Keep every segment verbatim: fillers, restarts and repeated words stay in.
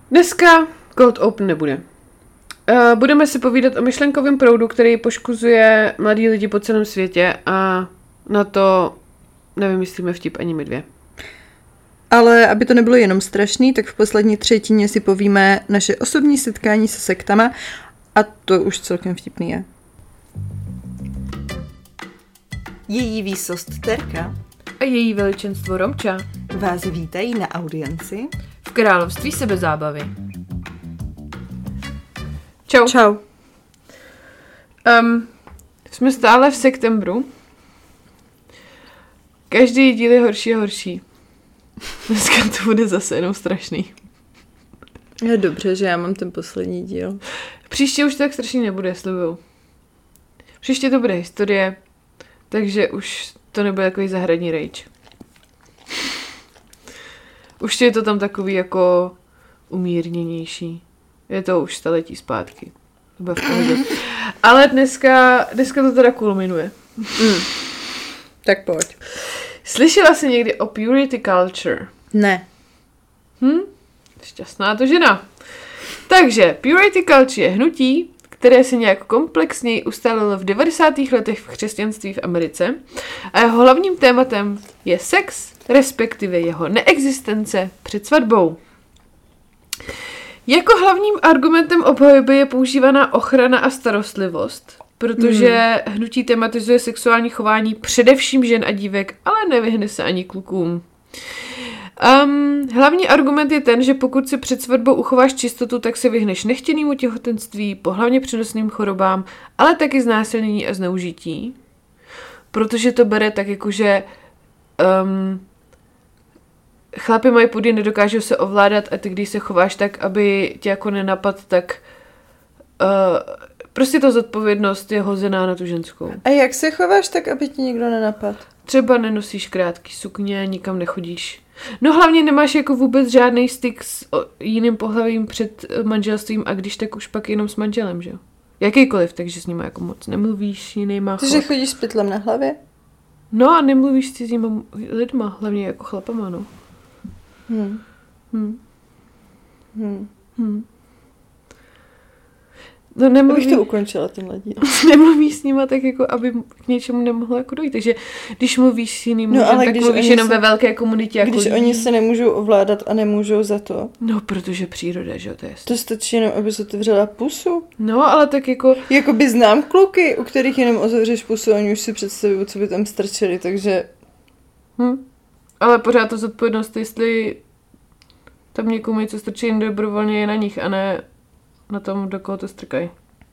Dneska Cold Open nebude. Uh, budeme si povídat o myšlenkovém proudu, který poškozuje mladí lidi po celém světě a na to nevymyslíme vtip ani my dvě. Ale aby to nebylo jenom strašný, tak v poslední třetině si povíme naše osobní setkání se sektama a to už celkem vtipný je. Její výsost Terka A její veličenstvo Romča vás vítají na audienci v království sebezábavy. Čau. Čau. Um, jsme stále v septembru. Každý díl je horší a horší. Dneska to bude zase jenom strašný. Je dobře, že já mám ten poslední díl. Příště už to tak strašný nebude, slibuju. Příště to bude historie, takže už to nebude takový zahradní rage. Už je to tam takový jako umírněnější. Je to už staletí zpátky. Bude v pohodě. Ale dneska, dneska to teda kulminuje. Mm. Tak pojď. Slyšela jsi někdy o purity culture? Ne. Hm? Šťastná to žena. Takže purity culture je hnutí, které se nějak komplexněji ustálilo v devadesátých letech v křesťanství v Americe a jeho hlavním tématem je sex, respektive jeho neexistence před svatbou. Jako hlavním argumentem obhajoby je používaná ochrana a starostlivost, protože hmm. hnutí tematizuje sexuální chování především žen a dívek, ale nevyhne se ani klukům. Um, hlavní argument je ten, že pokud si před svatbou uchováš čistotu, tak se vyhneš nechtěnému těhotenství, pohlavně přenosným chorobám, ale taky znásilnění a zneužití. Protože to bere tak jako, že um, chlapi mají pudy, nedokážou se ovládat a ty, když se chováš tak, aby tě jako nenapad, tak uh, prostě ta zodpovědnost je hozená na tu ženskou. A jak se chováš tak, aby ti nikdo nenapad? Třeba nenosíš krátký sukně, nikam nechodíš. No hlavně nemáš jako vůbec žádný styk s jiným pohlavím před manželstvím a když tak už pak jenom s manželem, že jo? Jakýkoliv, takže s ním jako moc nemluvíš, jinýma Takže chodíš s pytlem na hlavě? No a nemluvíš s cizíma lidma, hlavně jako chlapama, no. Hmm. Hmm. Hmm. Hmm. No nemluví... Abych to ukončila tenhle díl. Nemluvíš s nima tak jako, aby k něčemu nemohlo jako dojít. Takže když mluvíš s jiným no, mužem, ale tak mluvíš jenom se, ve velké komunitě. Jako když lidí. Oni se nemůžou ovládat a nemůžou za to. No, protože příroda, že jo, to je. To stačí jenom, aby se otevřela pusu. No, ale tak jako... Jakoby znám kluky, u kterých jenom otevřeš pusu a oni už si představují, co by tam strčili, takže... Hm. Ale pořád to zodpovědnost, jestli tam někomu něco strčí dobrovolně je na nich a ne na tom, do koho to strkají.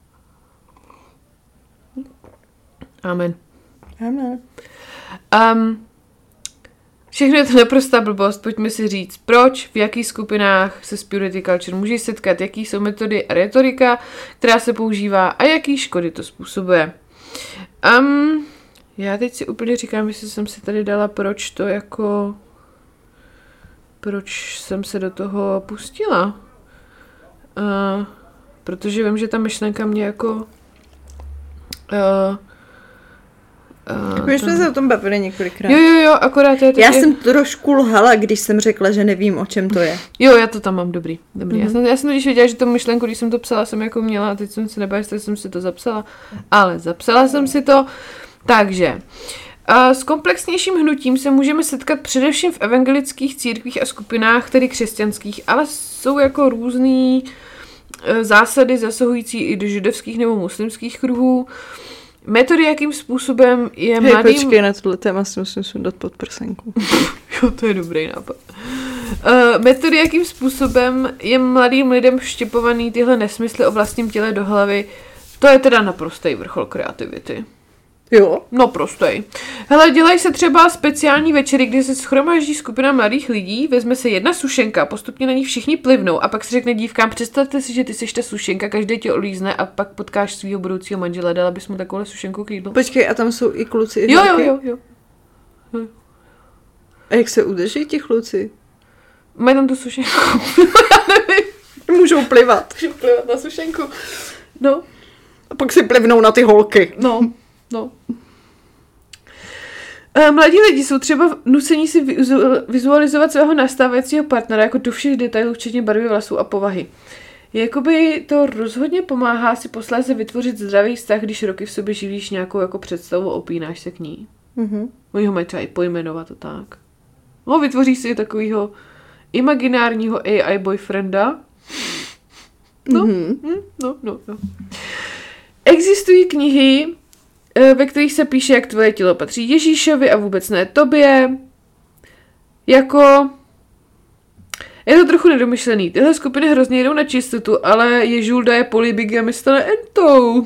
Amen. Amen. Um, všechno je to naprostá blbost, pojďme si říct, proč, v jakých skupinách se s purity culture můžeš setkat, jaký jsou metody a retorika, která se používá a jaký škody to způsobuje. Um, já teď si úplně říkám, jestli jsem si tady dala, proč to jako... Proč jsem se do toho pustila. Uh, protože vím, že ta myšlenka mě jako... Uh, Uh, My jsme to... se o tom bavili několikrát. Jo, jo, jo, akorát je... Já je... jsem trošku lhala, když jsem řekla, že nevím, o čem to je. Jo, já to tam mám, dobrý. dobrý. Mm-hmm. Já jsem, já jsem když věděla, že tu myšlenku, když jsem to psala, jsem jako měla a teď jsem si nebála, jestli jsem si to zapsala. Ale zapsala jsem si to. Takže... Uh, s komplexnějším hnutím se můžeme setkat především v evangelických církvích a skupinách, tedy křesťanských, ale jsou jako různý uh, zásady zasahující i do židovských nebo muslimských kruhů. Metody, jakým způsobem je Hej, mladým... počkej, na tohle téma si musím sundat pod prsenku. Jo, to je dobrý nápad. Uh, metody, jakým způsobem je mladým lidem vštěpovaný tyhle nesmysly o vlastním těle do hlavy, to je teda naprostý vrchol kreativity. Jo? No prostej. Hele, dělají se třeba speciální večery, kdy se shromáždí skupina mladých lidí, vezme se jedna sušenka, postupně na ní všichni plivnou a pak se řekne dívkám, představte si, že ty seš ta sušenka, každý tě olízne a pak potkáš svého budoucího manžela, dala bys mu takovou sušenku k jídlu. Počkej, a tam jsou i kluci i jo, jo, jo, jo, jo. A jak se udrží ti kluci? Mají tam tu sušenku. Já nevím. Můžou plivat. Můžou plivat na sušenku. No. A pak si plivnou na ty holky. No. No. Mladí lidi jsou třeba nucení si vizualizovat svého nastávajícího partnera jako do všech detailů, včetně barvy vlasů a povahy. Jakoby to rozhodně pomáhá si posléze vytvořit zdravý vztah, když roky v sobě živíš nějakou jako představu a opínáš se k ní. Mm-hmm. Oni ho mají třeba i pojmenovat to tak. No, vytvoří si takovýho imaginárního A I boyfrienda. No, mm-hmm. no, no, no. Existují knihy, ve kterých se píše, jak tvoje tělo patří Ježíšovi a vůbec ne tobě. Jako... Je to trochu nedomyšlený. Tyhle skupiny hrozně jdou na čistotu, ale Ježulda je polybigamista na entou.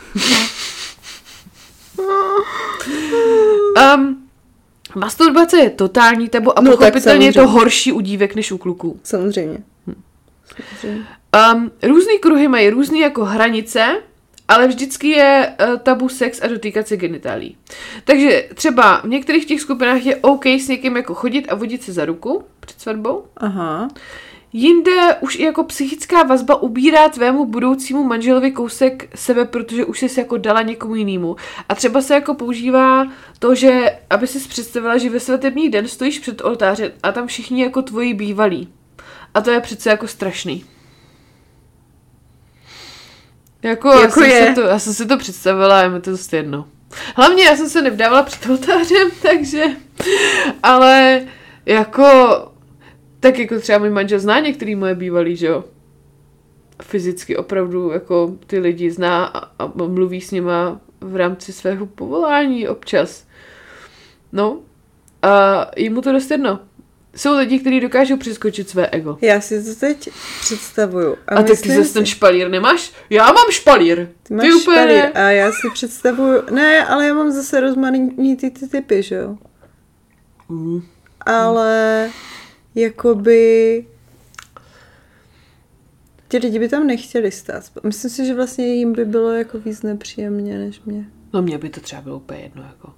um, masturbace je totální tabu a no, pochopitelně je to horší u dívek než u kluků. Samozřejmě. Hm. samozřejmě. Um, různý kruhy mají různý jako hranice, ale vždycky je uh, tabu sex a dotýkat se genitálí. Takže třeba v některých těch skupinách je OK s někým jako chodit a vodit se za ruku před svatbou. Aha. Jinde už i jako psychická vazba ubírá tvému budoucímu manželovi kousek sebe, protože už jsi jako dala někomu jinému. A třeba se jako používá to, že aby si představila, že ve svatební den stojíš před oltářem a tam všichni jako tvoji bývalí. A to je přece jako strašný. Jako, jako já, jsem je. To, já jsem si to představila a je mi to dost jedno. Hlavně já jsem se nevdávala před oltářem, takže... Ale jako... Tak jako třeba můj manžel zná některý moje bývalý, že jo? Fyzicky opravdu jako ty lidi zná a, a mluví s nima v rámci svého povolání občas. No. A jemu to dost jedno. Jsou lidi, kteří dokážou přeskočit své ego. Já si to teď představuju. A, a tak ty zase si... ten špalír nemáš? Já mám špalír. Ty máš ty úplně... špalír a já si představuju... Ne, ale já mám zase rozmanitý ty, ty typy, že jo? Mm. Ale jakoby... Ti lidi by tam nechtěli stát. Myslím si, že vlastně jim by bylo jako víc nepříjemně než mě. No mně by to třeba bylo úplně jedno, jako...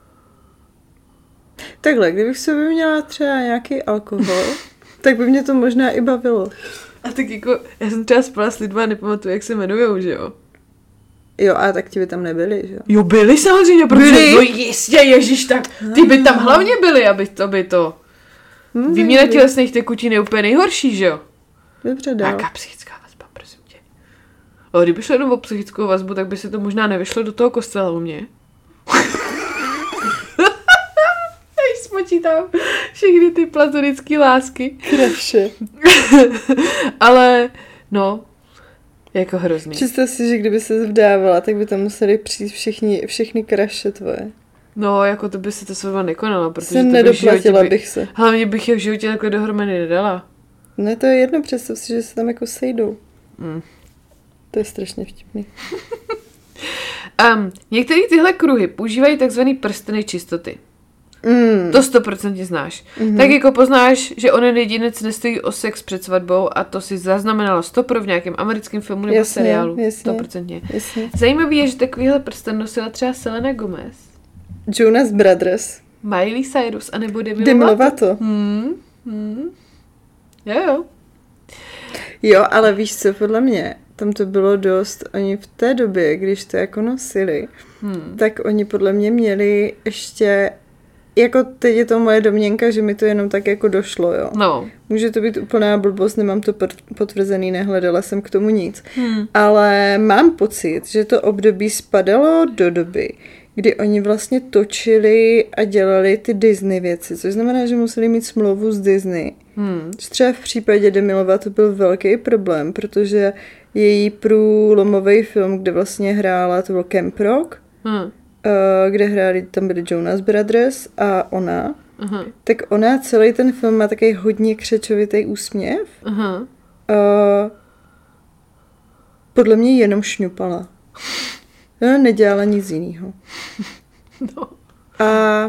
Takhle, kdybych sobě měla třeba nějaký alkohol, tak by mě to možná i bavilo. A tak jako, já jsem třeba spala s lidma a nepamatuju, jak se jmenujou, že jo? Jo, a tak ti by tam nebyli, že jo? Jo, byli samozřejmě, protože byli? No jistě, ježiš, tak ty by tam hlavně byli, aby to by to... Hmm, Výměna tělesných tekutin je úplně nejhorší, že jo? Dobře, dál. Jaká psychická vazba, prosím tě. Ale kdyby šlo jenom o psychickou vazbu, tak by se to možná nevyšlo do toho kostela u mě. Spočítám všechny ty platonické lásky. Kraše. Ale, no, jako hrozný. Představ si, že kdyby se vdávala, tak by tam museli přijít všichni, všechny kraše tvoje. No, jako to by se to svatba nekonalo, protože jsem to nedoplatila by, bych se. Hlavně bych je v životě takhle dohromady nedala. Ne, to je jedno, představ si, že se tam jako sejdou. Mm. To je strašně vtipný. um, některé tyhle kruhy používají takzvaný prsteny čistoty. Mm. To sto procent znáš. Mm-hmm. Tak jako poznáš, že onen jedinec nestojí o sex před svatbou a to si zaznamenala stopro v nějakém americkém filmu nebo jasně, seriálu. Jasně, sto procent. Jasně. Zajímavý je, že takovýhle prsten nosila třeba Selena Gomez, Jonas Brothers, Miley Cyrus a nebo Demi, Demi Lovato. Hmm. Hmm. Jo, jo. Jo, ale víš co, podle mě, tam to bylo dost, oni v té době, když to jako nosili, hmm. tak oni podle mě měli ještě... Jako teď je to moje domněnka, že mi to jenom tak jako došlo, jo. No. Může to být úplná blbost, nemám to potvrzený, nehledala jsem k tomu nic. Hmm. Ale mám pocit, že to období spadalo do doby, kdy oni vlastně točili a dělali ty Disney věci, což znamená, že museli mít smlouvu s Disney. Hmm. Třeba v případě Demi Lovato byl velký problém, protože její průlomový film, kde vlastně hrála, to byl Camp Rock, hmm. kde hráli, tam byli Jonas Brothers a ona, uh-huh. tak ona celý ten film má takový hodně křečovitý úsměv. Uh-huh. Uh, podle mě jenom šňupala. Ona nedělala nic jiného. No. A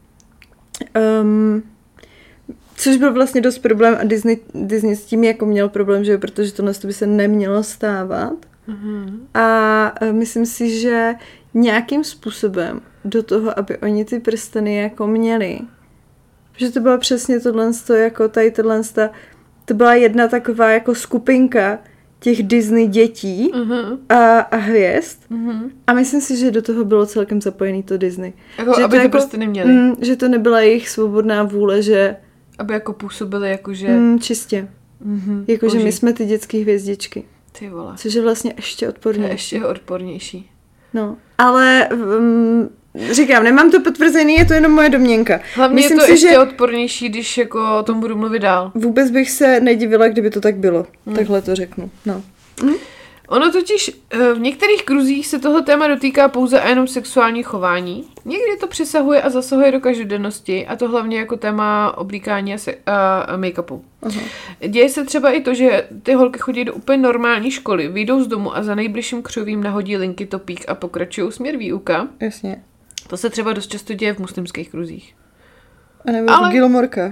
um, což byl vlastně dost problém a Disney, Disney s tím jako měl problém, že protože tohle by se nemělo stávat. Uh-huh. A uh, myslím si, že nějakým způsobem do toho, aby oni ty prsteny jako měli. Protože to bylo přesně tohle, jako tady tohle, to byla jedna taková jako skupinka, těch Disney dětí uh-huh. a, a hvězd. Uh-huh. A myslím si, že do toho bylo celkem zapojený to Disney. Jako, že aby to, to jako, prostě neměli. Mm, že to nebyla jejich svobodná vůle, že... Aby jako působili jako, že... Mm, čistě. Uh-huh. Jako, že my jsme ty dětské hvězdičky. Ty vole. Což je vlastně ještě odpornější. To je ještě odpornější. No, ale... Um, říkám, nemám to potvrzený, je to jenom moje domněnka. Hlavně Myslím je to si, ještě že odpornější, když jako o tom budu mluvit dál. Vůbec bych se nedivila, kdyby to tak bylo. Hmm. Takhle to řeknu. No. Hm? Ono totiž v některých kruzích se toho téma dotýká pouze a jenom sexuální chování. Někdy to přesahuje a zasahuje do každodennosti, a to hlavně jako téma oblíkání a, se- a make-upu. Aha. Děje se třeba i to, že ty holky chodí do úplně normální školy, vyjdou z domu a za nejbližším křovím nahodí linky topík a pokračují směr výuka. Jasně. To se třeba dost často děje v muslimských kruzích. A nebo Ale... v Gilmorkách.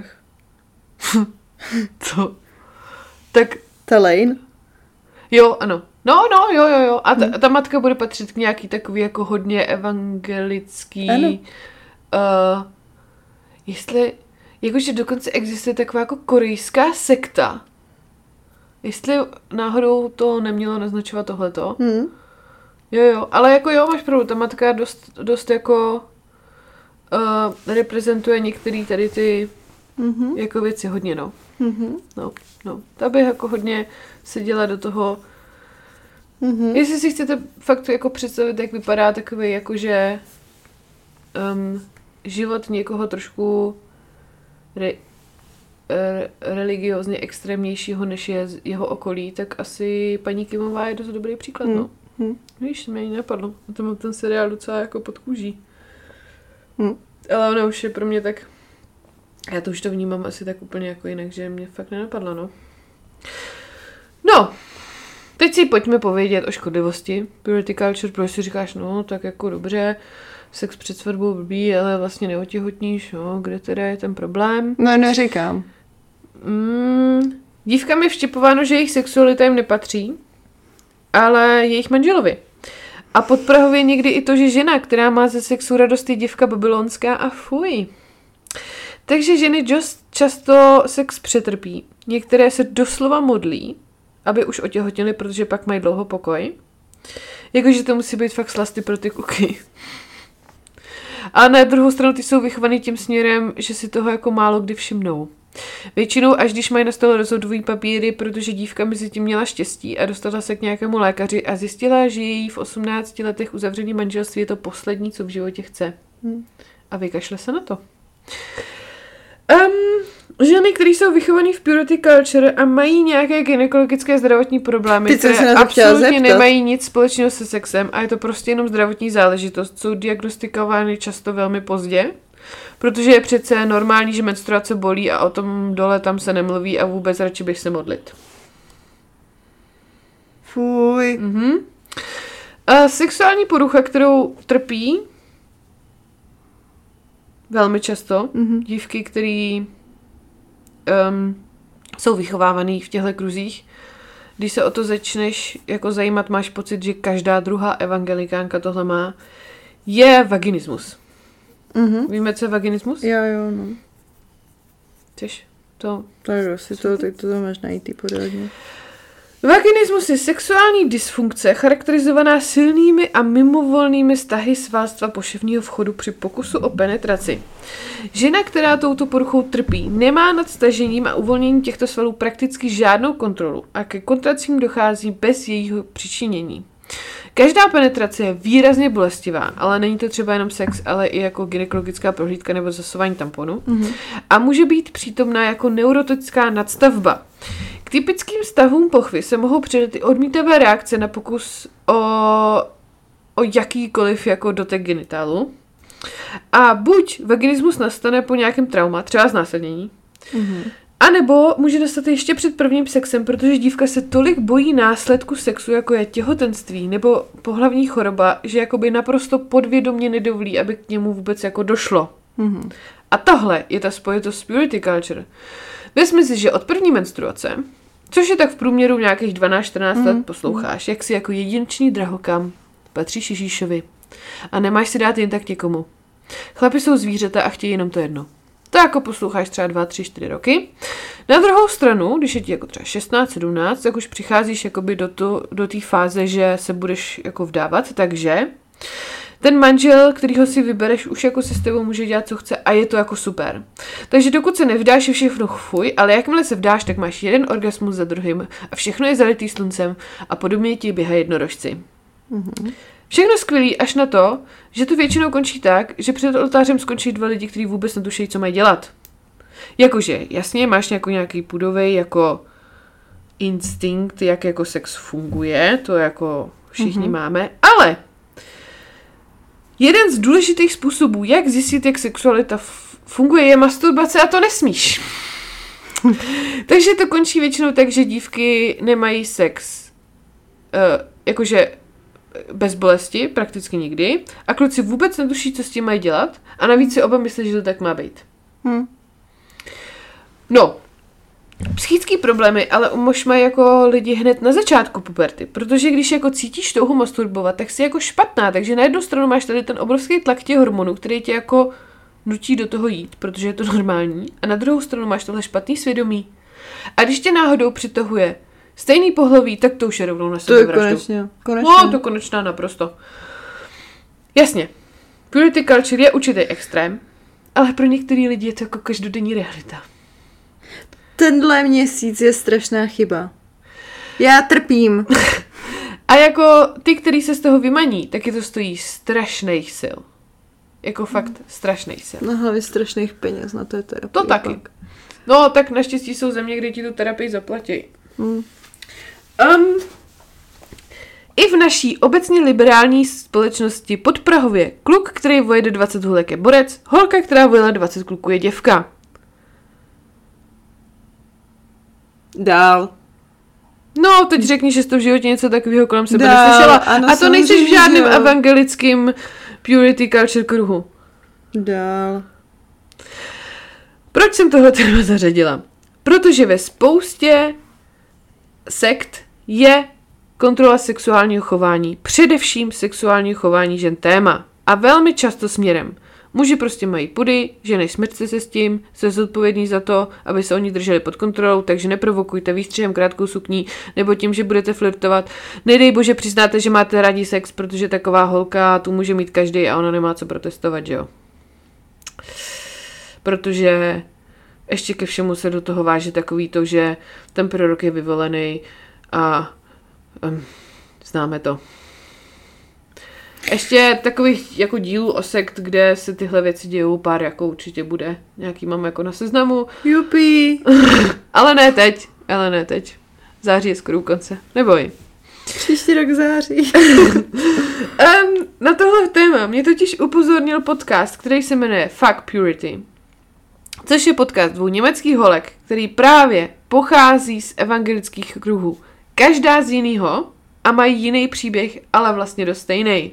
Co? Tak... Ta Lane? Jo, ano. No, no, jo, jo, jo. A ta, ta matka bude patřit k nějaký takový jako hodně evangelický... Ano. Uh, jestli... Jakože dokonce existuje taková jako korejská sekta. Jestli náhodou to nemělo naznačovat tohleto. Hmm. Jo, jo. Ale jako jo, máš pravdu. Ta matka dost, dost jako... Uh, reprezentuje některé tady ty mm-hmm. jako věci hodně, no. Mm-hmm. No, no. Ta by jako hodně seděla do toho. Mm-hmm. Jestli si chcete fakt jako představit, jak vypadá takový jakože um, život někoho trošku re, re, religiózně extrémnějšího, než je jeho okolí, tak asi paní Kimová je dost dobrý příklad, no. Mm-hmm. Víš, mě ji napadlo. To mám ten seriál docela jako pod kůží. Mm. Ale ono už je pro mě tak... Já to už to vnímám asi tak úplně jako jinak, že mě fakt nenapadlo, no. No, teď si pojďme povědět o škodlivosti purity culture, protože si říkáš, no, tak jako dobře, sex před svatbou blbý, ale vlastně neotěhotníš, no, kde teda je ten problém? No, neříkám. Mm, dívkám je vštěpováno, že jejich sexualita jim nepatří, ale jejich manželovi. A podprahově někdy i to, že žena, která má ze sexu radost, je dívka babylonská a fuj. Takže ženy just často sex přetrpí. Některé se doslova modlí, aby už otěhotněly, protože pak mají dlouho pokoj. Jakože to musí být fakt slasty pro ty kuky. A na druhou stranu ty jsou vychovaný tím směrem, že si toho jako málo kdy všimnou. Většinou, až když mají na stole rozhodový papíry, protože dívka mezi tím měla štěstí a dostala se k nějakému lékaři a zjistila, že její v osmnácti letech uzavřený manželství je to poslední, co v životě chce. Hmm. A vykašle se na to. Um, ženy, které jsou vychované v purity culture a mají nějaké gynekologické zdravotní problémy, Ty, které absolutně nemají nic společného se sexem a je to prostě jenom zdravotní záležitost, jsou diagnostikovány často velmi pozdě, protože je přece normální, že menstruace bolí a o tom dole tam se nemluví a vůbec radši bych se modlit. Fuj. Mhm. A sexuální porucha, kterou trpí velmi často mm-hmm. dívky, které um, jsou vychovávané v těchto kruzích. Když se o to začneš jako zajímat, máš pocit, že každá druhá evangelikánka tohle má, je vaginismus. Mm-hmm. Víme, co je vaginismus? Jo, jo, no. Chceš to? Tak asi to, tak to máš najít pořádně. Vaginismus je sexuální dysfunkce charakterizovaná silnými a mimovolnými stahy svalstva poševního vchodu při pokusu o penetraci. Žena, která touto poruchou trpí, nemá nad stažením a uvolněním těchto svalů prakticky žádnou kontrolu a ke kontracím dochází bez jejího přičinění. Každá penetrace je výrazně bolestivá, ale není to třeba jenom sex, ale i jako gynekologická prohlídka nebo zasování tamponu. Mm-hmm. A může být přítomná jako neurotická nadstavba. K typickým stavům pochvy se mohou přidat i odmítavé reakce na pokus o, o jakýkoliv jako dotek genitálu. A buď vaginismus nastane po nějakém trauma, třeba znásilnění, mm-hmm. a nebo může nastat ještě před prvním sexem, protože dívka se tolik bojí následku sexu, jako je těhotenství nebo pohlavní choroba, že jakoby naprosto podvědomě nedovolí, aby k němu vůbec jako došlo. Mm-hmm. A tohle je ta spojitost s purity culture. Vezmi si, že od první menstruace, což je tak v průměru nějakých dvanáct čtrnáct mm. let, posloucháš, jak si jako jedinečný drahokam patříš Ježíšovi a nemáš si dát jen tak někomu. Chlapi jsou zvířata a chtějí jenom to jedno. To jako posloucháš třeba dva, tři, čtyři roky. Na druhou stranu, když je ti jako třeba šestnáct, sedmnáct, tak už přicházíš jakoby do to, do té fáze, že se budeš jako vdávat, takže ten manžel, kterýho si vybereš, už jako se s tebou může dělat, co chce a je to jako super. Takže dokud se nevdáš, je všechno fuj, ale jakmile se vdáš, tak máš jeden orgasmus za druhým a všechno je zalitý sluncem a podobně ti běhají jednorožci. Mm-hmm. Všechno skvělý až na to, že to většinou končí tak, že před oltářem skončí dva lidi, kteří vůbec netušejí, co mají dělat. Jakože, jasně, máš nějaký, nějaký pudovej jako instinkt, jak jako sex funguje, to jako všichni mm-hmm. máme, ale jeden z důležitých způsobů, jak zjistit, jak sexualita f- funguje, je masturbace a to nesmíš. Takže to končí většinou tak, že dívky nemají sex uh, jakože bez bolesti, prakticky nikdy, a kluci vůbec netuší, co s tím mají dělat a navíc si oba myslí, že to tak má být. Hmm. No, psychický problémy ale u mož mají jako lidi hned na začátku puberty, protože když jako cítíš touhu masturbovat, tak jsi jako špatná, takže na jednu stranu máš tady ten obrovský tlak těch hormonů, který tě jako nutí do toho jít, protože je to normální, a na druhou stranu máš tohle špatný svědomí. A když tě náhodou přitahuje stejný pohlaví, tak to už je rovnou na sebe vraždu. Konečně, konečně. No, to konečná naprosto. Jasně, purity culture je určitý extrém, ale pro některý lidi je to jako každodenní realita. Tenhle měsíc je strašná chyba. Já trpím. A jako ty, který se z toho vymaní, tak je to stojí strašných sil. Jako fakt strašných sil. Na hlavě strašných peněz na té terapii. To taky. Pak. No, tak naštěstí jsou země, kde ti tu terapii zaplatí. Hmm. Um, I v naší obecně liberální společnosti podprahově kluk, který vojede dvacet hulek, je borec, holka, která vojela dvacet kluků, je děvka. Dál. No, teď řekni, že jsi to v životě něco takového kolem sebe Dál, neslyšela. ano, a to nejseš v žádném jo. evangelickém purity culture kruhu. Dál. Proč jsem tohle téma zařadila? Protože ve spoustě sekt je kontrola sexuálního chování, především sexuálního chování žen téma. A velmi často směrem. Muži prostě mají pudy, ženy smrťte se s tím, jste zodpovědní za to, aby se oni drželi pod kontrolou, takže neprovokujte výstřihem krátkou sukní, nebo tím, že budete flirtovat. Nedej bože, přiznáte, že máte rádi sex, protože taková holka tu může mít každý a ona nemá co protestovat, že jo? Protože ještě ke všemu se do toho váže takový to, že ten prorok je vyvolený a um, známe to. Ještě takových jako dílů o sekt, kde se tyhle věci dějou, pár jako určitě bude. Nějaký mám jako na seznamu. Jupi. Ale ne teď. Ale ne teď. Září je skoro u konce. Neboj. Příští rok září. um, na tohle téma mě totiž upozornil podcast, který se jmenuje Fuck Purity. Což je podcast dvou německých holek, který právě pochází z evangelických kruhů. Každá z jinýho a mají jiný příběh, ale vlastně dost stejný.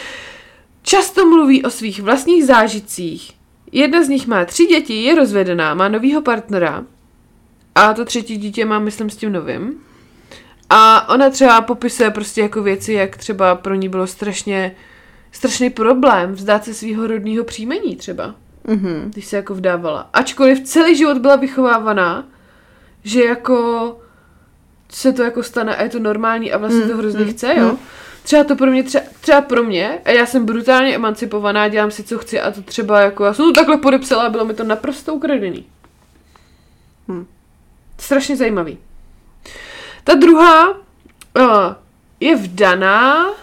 Často mluví o svých vlastních zážitcích. Jedna z nich má tři děti, je rozvedená, má novýho partnera a to třetí dítě má, myslím, s tím novým. A ona třeba popisuje prostě jako věci, jak třeba pro ní bylo strašně strašný problém vzdát se svého rodného příjmení třeba. Mm-hmm. Když se jako vdávala. Ačkoliv celý život byla vychovávaná, že jako se to jako stane a je to normální a vlastně to hrozně chce, jo. Třeba to pro mě, třeba, třeba pro mě, a já jsem brutálně emancipovaná, dělám si, co chci a to třeba jako, já jsem to takhle podepsala a bylo mi to naprosto ukradený. Hmm. Strašně zajímavý. Ta druhá uh, je vdaná, uh,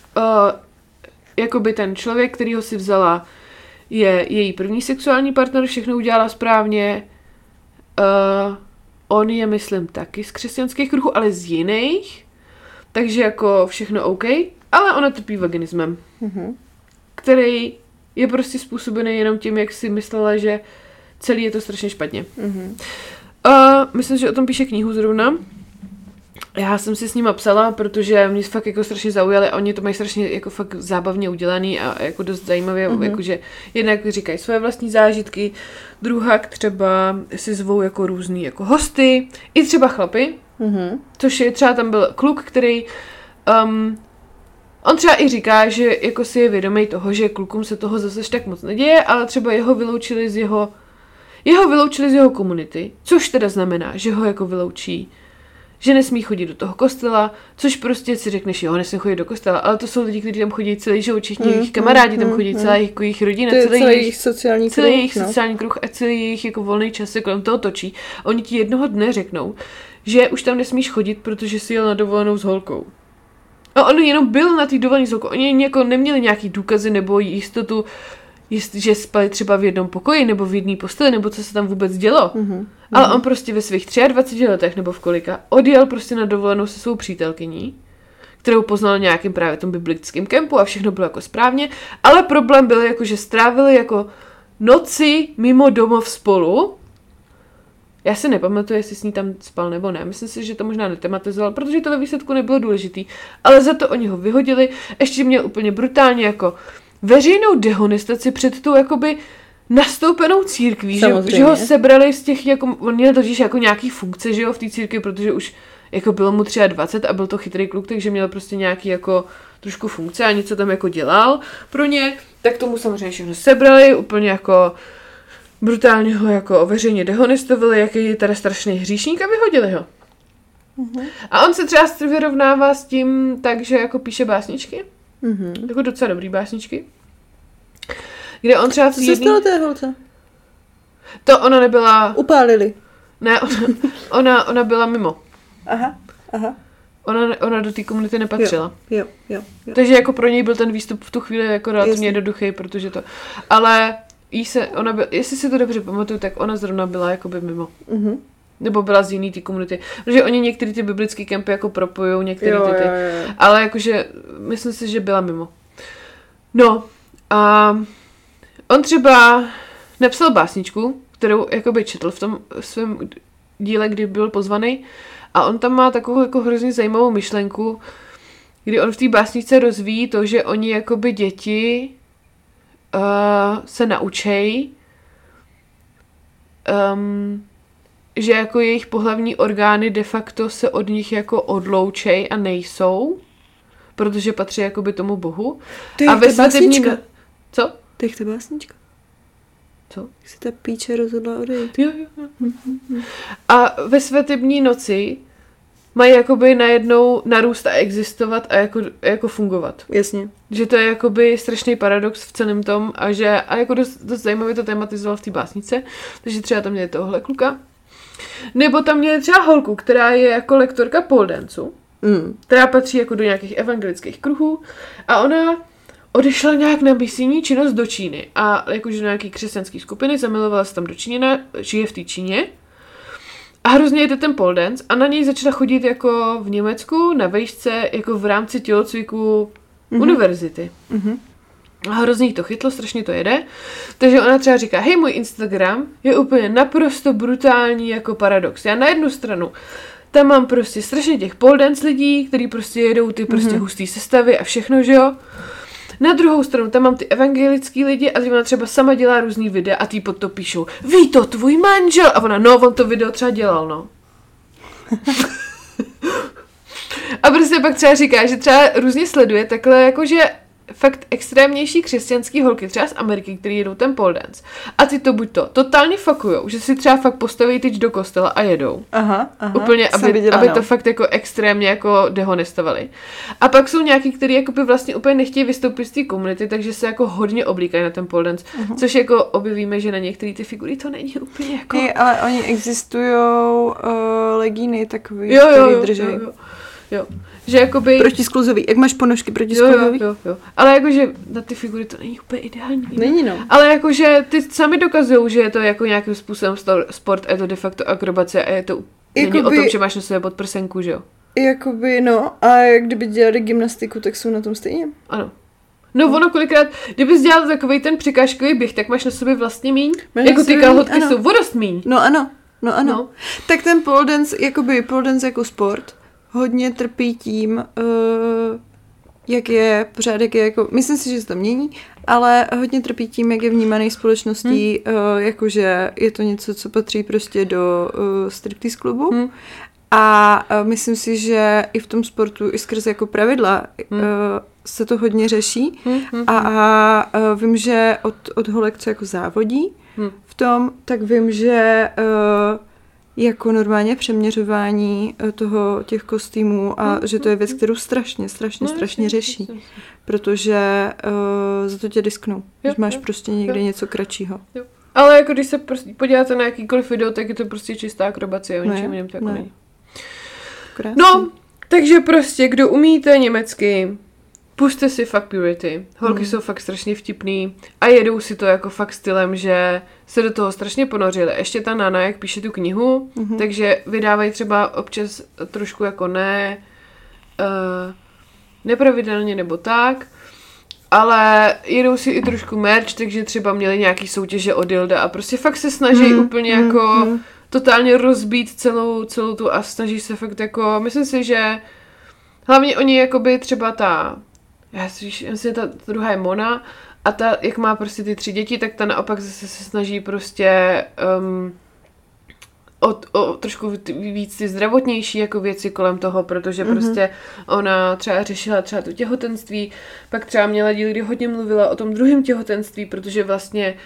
jakoby ten člověk, kterýho si vzala, je její první sexuální partner, všechno udělala správně. Uh, on je, myslím, taky z křesťanských kruhů, ale z jiných. Takže jako všechno OK. Ale ona trpí vaginismem. Mm-hmm. Který je prostě způsobený jenom tím, jak si myslela, že celý je to strašně špatně. Mm-hmm. Uh, myslím, že o tom píše knihu zrovna. Já jsem si s nima psala, protože mě fakt jako strašně zaujali a oni to mají strašně jako fakt zábavně udělaný a jako dost zajímavě, mm-hmm. jakože jednak říkají své vlastní zážitky, druhak třeba si zvou jako různý jako hosty, i třeba chlapy, mm-hmm. což je třeba tam byl kluk, který um, on třeba i říká, že jako si je vědomý toho, že klukům se toho zase tak moc neděje, ale třeba jeho vyloučili z jeho Jeho vyloučili z jeho komunity, což teda znamená, že ho jako vyloučí, že nesmí chodit do toho kostela, což prostě si řekneš, jo, nesmí chodit do kostela, ale to jsou lidi, kteří tam chodí celý život, všichni jejich kamarádi tam chodí, celá jejich, jejich rodina, to je celý, celý jejich sociální celý kruh, jejich no. sociální kruh a celý jejich jako volný čas se kolem toho točí. A oni ti jednoho dne řeknou, že už tam nesmíš chodit, protože jsi jel na dovolenou s holkou. A on jenom byl na té dovolené s holkou. Oni jako neměli nějaký důkazy nebo jistotu, jist, že spali třeba v jednom pokoji nebo v jedné posteli, nebo co se tam vůbec dělo. Mm-hmm. Ale on prostě ve svých dvaceti třech letech nebo v kolika odjel prostě na dovolenou se svou přítelkyní, kterou poznal nějakým právě tom biblickém kempu a všechno bylo jako správně, ale problém byl jako, že strávili jako noci mimo domov spolu. Já si nepamatuju, jestli s ní tam spal nebo ne. Myslím si, že to možná netematizoval, protože to ve výsledku nebylo důležitý. Ale za to oni ho vyhodili. Ještě měl úplně brutálně jako veřejnou dehonestaci před tou jakoby nastoupenou církví, že, že ho sebrali z těch, jako, on měl totiž jako nějaký funkce, že jo, v té církvi, protože už jako bylo mu dvacet tři a byl to chytrý kluk, takže měl prostě nějaký jako trošku funkce a něco tam jako dělal pro ně, tak tomu samozřejmě všechno sebrali, úplně jako brutálně ho jako veřejně dehonestovali, jaký je teda strašný hříšník a vyhodili ho. Mm-hmm. A on se třeba vyrovnává s tím tak, že jako píše básničky, mm-hmm. jako docela dobrý básničky, kde on třeba... Co se stalo té holce? To ona nebyla... Upálili. Ne, ona, ona, ona byla mimo. Aha, aha. Ona, ona do té komunity nepatřila. Jo, jo, jo, jo. Takže jako pro něj byl ten výstup v tu chvíli jako relativně jednoduchý, protože to... Ale jí se, ona byl, jestli si to dobře pamatuju, tak ona zrovna byla jakoby mimo. Mhm. Nebo byla z jiný té komunity. Protože oni některé ty biblické kempy jako propojou, některé ty ty. Jo, jo, jo. Ale jakože, myslím si, že byla mimo. No, a on třeba napsal básničku, kterou jakoby četl v tom svém díle, kdy byl pozvaný. A on tam má takovou jako hrozně zajímavou myšlenku, kdy on v té básničce rozvíjí to, že oni jakoby děti uh, se naučej, um, že jako jejich pohlavní orgány de facto se od nich jako odloučej a nejsou, protože patří jakoby tomu bohu. To je a ve básnička. No... Co? To je ta básnička. Co? Jak se ta píče rozhodla odejít. Jo, jo, jo. A ve svatební noci mají jakoby najednou narůst a existovat a jako, jako fungovat. Jasně. Že to je jakoby strašný paradox v celém tom a že a jako dost, dost zajímavě to tematizoval v té básnice, takže třeba tam měli tohle kluka. Nebo tam měli třeba holku, která je jako lektorka pole danceu, mm. která patří jako do nějakých evangelických kruhů a ona odešla nějak na misijní činnost do Číny a jakože do nějaký křesťanský skupiny, zamilovala se tam do Číny, žije v té Číně a hrozně jde ten pole dance a na něj začala chodit jako v Německu na vejšce jako v rámci tělocviku mm-hmm. univerzity. Mm-hmm. A hrozně jí to chytlo, strašně to jede. Takže ona třeba říká, hej, můj Instagram je úplně naprosto brutální jako paradox. Já na jednu stranu tam mám prostě strašně těch pole dance lidí, kteří prostě jedou ty prostě mm-hmm. hustý sestavy a všechno, že jo. Na druhou stranu tam mám ty evangelický lidi a ona třeba sama dělá různý videa a ty pod to píšou, ví to tvůj manžel? A ona, no, on to video třeba dělal, no. A prostě pak třeba říká, že třeba různě sleduje takhle jakože fakt extrémnější křesťanský holky, třeba z Ameriky, který jedou ten pole dance. A ty to buď to totálně fakujou, že si třeba fakt postaví tyč do kostela a jedou. Aha, aha. Úplně, aby, viděla, aby no. to fakt jako extrémně jako dehonestovali. A pak jsou nějaký, kteří jako by vlastně úplně nechtějí vystoupit z té komunity, takže se jako hodně oblíkají na ten pole dance. Uh-huh. Což jako objevíme, že na některé ty figury to není úplně jako... Je, ale oni existujou uh, legíny takový, jo, jo, který drží. Jo, jo. Jo, že jakoby... Protiskluzový, jak máš ponožky protiskluzový? Jo, jo, jo, ale jakože na ty figury to není úplně ideální. Není, no. Ale jakože ty sami dokazují, že je to jako nějakým způsobem sport a je to de facto akrobace a je to jakoby, není o tom, že máš na sebe podprsenku, že jo? Jakoby, no, a kdyby dělali gymnastiku, tak jsou na tom stejně. Ano. No ono kolikrát, kdybys dělal takovej ten překážkový běh, tak máš na sobě vlastně míň. Máš jako ty kalhotky jsou vodost míň. No ano, no ano. No. Tak ten pole dance, jakoby pole dance jako sport, hodně trpí tím, uh, jak je pořád, jak je jako, myslím si, že se to mění, ale hodně trpí tím, jak je vnímaný společností, hmm. uh, jakože je to něco, co patří prostě do uh, striptease klubu. Hmm. A uh, myslím si, že i v tom sportu, i skrze jako pravidla, hmm. uh, se to hodně řeší. Hmm. A, a uh, vím, že od, od holek, co jako závodí, hmm. v tom, tak vím, že uh, jako normálně přeměřování toho těch kostýmů a hmm. že to je věc, kterou strašně, strašně, no, strašně řeší. Jasně. Protože uh, za to tě disknou, když máš jo, prostě někde jo. něco kratšího. Jo. Ale jako když se prostě podíváte na jakýkoliv video, tak je to prostě čistá akrobacie, o ničem jiném to jako není. Krásný. No, takže prostě, kdo umíte německy, pusťte si fakt Purity. Holky mm. jsou fakt strašně vtipný a jedou si to jako fakt stylem, že se do toho strašně ponořili. Ještě ta Nana, jak píše tu knihu, mm. takže vydávají třeba občas trošku jako ne uh, nepravidelně nebo tak, ale jedou si i trošku merch, takže třeba měli nějaký soutěže od Dilda a prostě fakt se snaží mm. úplně mm. jako mm. totálně rozbít celou, celou tu a snaží se fakt jako, myslím si, že hlavně oni jakoby třeba ta já si myslím, ta, ta druhá je Mona a ta, jak má prostě ty tři děti, tak ta naopak zase se snaží prostě um, o, o trošku víc ty zdravotnější jako věci kolem toho, protože mm-hmm. prostě ona třeba řešila třeba to těhotenství, pak třeba měla díl, kdy hodně mluvila o tom druhém těhotenství, protože vlastně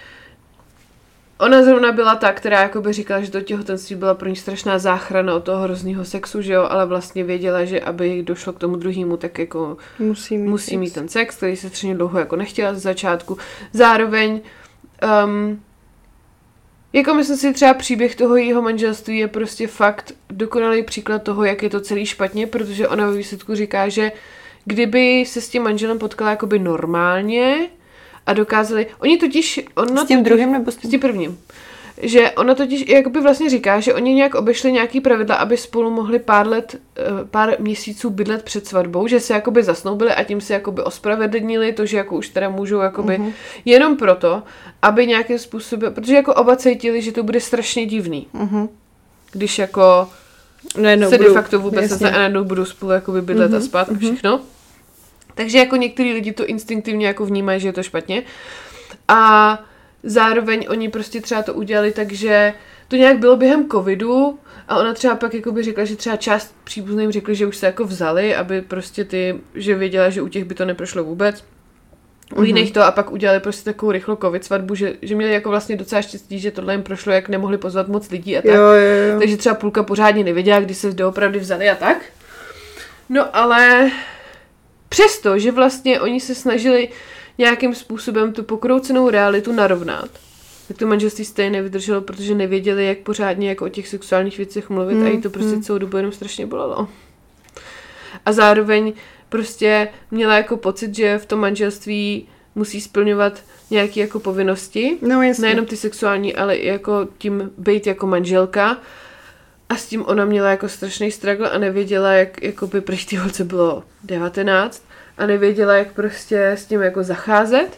ona zrovna byla ta, která jakoby říkala, že to těhotenství byla pro ní strašná záchrana od toho hrozného sexu, že jo, ale vlastně věděla, že aby došlo k tomu druhému, tak jako musí mít, musí mít ten sex, který se strašně dlouho jako nechtěla z začátku. Zároveň um, jako myslím si třeba příběh toho jejího manželství je prostě fakt dokonalý příklad toho, jak je to celý špatně, protože ona ve výsledku říká, že kdyby se s tím manželem potkala jakoby normálně, a dokázali, oni totiž... Ona s tím totiž, druhým nebo s tím? S tím prvním. Že ona totiž jakoby vlastně říká, že oni nějak obešli nějaký pravidla, aby spolu mohli pár let, pár měsíců bydlet před svatbou, že se jakoby zasnoubili a tím se jakoby ospravedlnili to, že jako už teda můžou jakoby uh-huh. jenom proto, aby nějakým způsobem, protože jako oba cítili, že to bude strašně divný. Uh-huh. Když jako najednou se budu, de facto vůbec se najednou budou spolu jakoby bydlet uh-huh. a spát uh-huh. a všechno. Takže jako některý lidi to instinktivně jako vnímají, že je to špatně. A zároveň oni prostě třeba to udělali tak, že to nějak bylo během covidu a ona třeba pak jakoby řekla, že třeba část příbuzným řekli, že už se jako vzali, aby prostě ty, že věděla, že u těch by to neprošlo vůbec. U jiných to a pak udělali prostě takovou rychlou covid svatbu, že, že měli jako vlastně docela štěstí, že tohle jim prošlo, jak nemohli pozvat moc lidí a tak. Jo, jo, jo. Takže třeba půlka pořádně nevěděla, kdy se doopravdy vzali a tak. No ale... Přesto, že vlastně oni se snažili nějakým způsobem tu pokroucenou realitu narovnat, tak to manželství stejně nevydrželo, protože nevěděli, jak pořádně jako o těch sexuálních věcech mluvit mm, a jí to prostě mm. celou dobu jenom strašně bolelo. A zároveň prostě měla jako pocit, že v tom manželství musí splňovat nějaké jako povinnosti, no, nejenom ty sexuální, ale i jako tím být jako manželka. A s tím ona měla jako strašný struggle a nevěděla, jak jakoby prý ty holce bylo devatenáct a nevěděla, jak prostě s tím jako zacházet.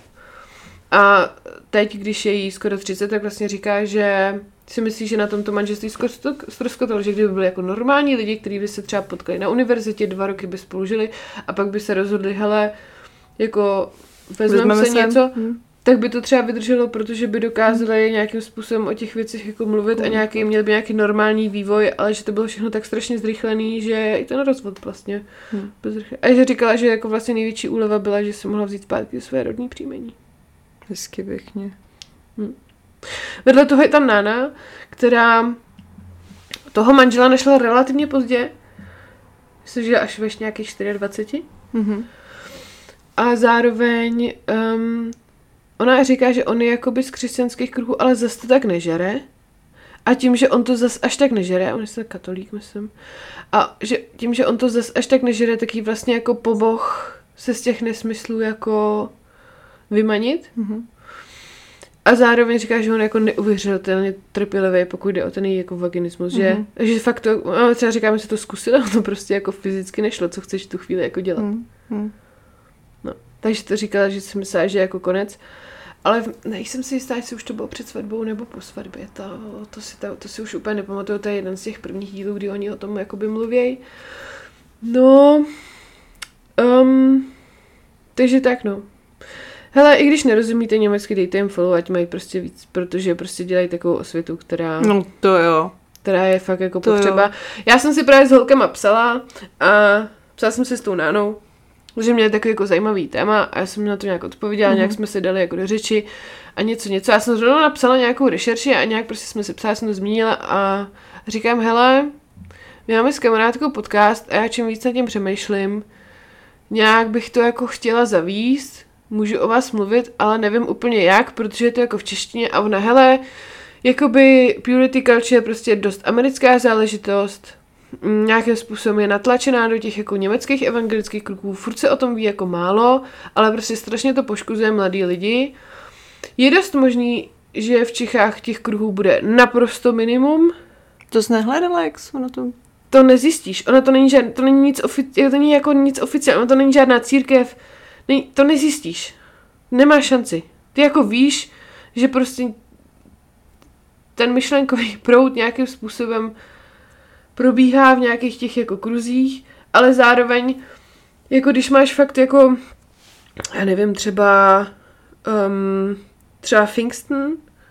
A teď, když je jí skoro třicet, tak vlastně říká, že si myslí, že na tomto manželství ztroskotalo, že kdyby byli jako normální lidi, kteří by se třeba potkali na univerzitě, dva roky by spolu žili a pak by se rozhodli, hele, jako vezmeme se něco, hmm. tak by to třeba vydrželo, protože by dokázali hmm. nějakým způsobem o těch věcech jako mluvit hmm. a nějaký, měli by nějaký normální vývoj, ale že to bylo všechno tak strašně zrychlený, že i ten rozvod vlastně. Hmm. A že říkala, že jako vlastně největší úleva byla, že se mohla vzít zpátky své rodní příjmení. Hezky pěkně. Hmm. Vedle toho je tam Nana, která toho manžela našla relativně pozdě. Myslím, že až ve nějakých dvaceti čtyři. Mm-hmm. A zároveň um, ona říká, že on je jakoby z křesťanských kruhů, ale zase to tak nežere. A tím, že on to zase až tak nežere, on je katolík, myslím, a že tím, že on to zase až tak nežere, tak jí vlastně jako pomoh se z těch nesmyslů jako vymanit. Mm-hmm. A zároveň říká, že on jako neuvěřitelně trpělivý, pokud jde o ten jako vaginismus, mm-hmm. že, že fakt to, třeba říkáme, že to zkusila, to prostě jako fyzicky nešlo, co chceš tu chvíli jako dělat. Mm-hmm. No, takže to říkala, že si myslela, že je jako konec, ale nejsem si jistá, jestli už to bylo před svatbou nebo po svatbě, to, to, si, to, to si už úplně nepamatuju, to je jeden z těch prvních dílů, kdy oni o tom jakoby mluvějí. No, um, takže tak no. Hele, i když nerozumíte německy, dejte jim follow, ať mají prostě víc, protože prostě dělají takovou osvětu, která... No to jo. Která je fakt jako to potřeba. Jo. Já jsem si právě s holkama psala a psala jsem si s tou Nánou že měli takový jako zajímavý téma a já jsem na to nějak odpověděla, mm-hmm. nějak jsme se dali jako do řeči a něco, něco. Já jsem zrovna napsala nějakou rešerši a nějak prostě jsme se psala, jsem to zmínila a říkám, hele, my máme s kamarádkou podcast a já čím víc nad tím přemýšlím, nějak bych to jako chtěla zavíst, můžu o vás mluvit, ale nevím úplně jak, protože je to jako v češtině a ona, hele, jakoby purity culture je prostě dost americká záležitost, nějakým způsobem je natlačená do těch jako německých evangelických krugů, furt se o tom ví jako málo, ale prostě strašně to poškozuje mladý lidi. Je dost možný, že v Čechách těch kruhů bude naprosto minimum. To jsi nehledala, jak jsou na tom? To nezjistíš, ono to není, žád, to není nic, ofi- to není jako nic oficiálního, ono to není žádná církev, není, to nezjistíš. Nemáš šanci. Ty jako víš, že prostě ten myšlenkový proud nějakým způsobem probíhá v nějakých těch jako kruzích, ale zároveň, jako když máš fakt jako, já nevím, třeba um, třeba Pfingsten,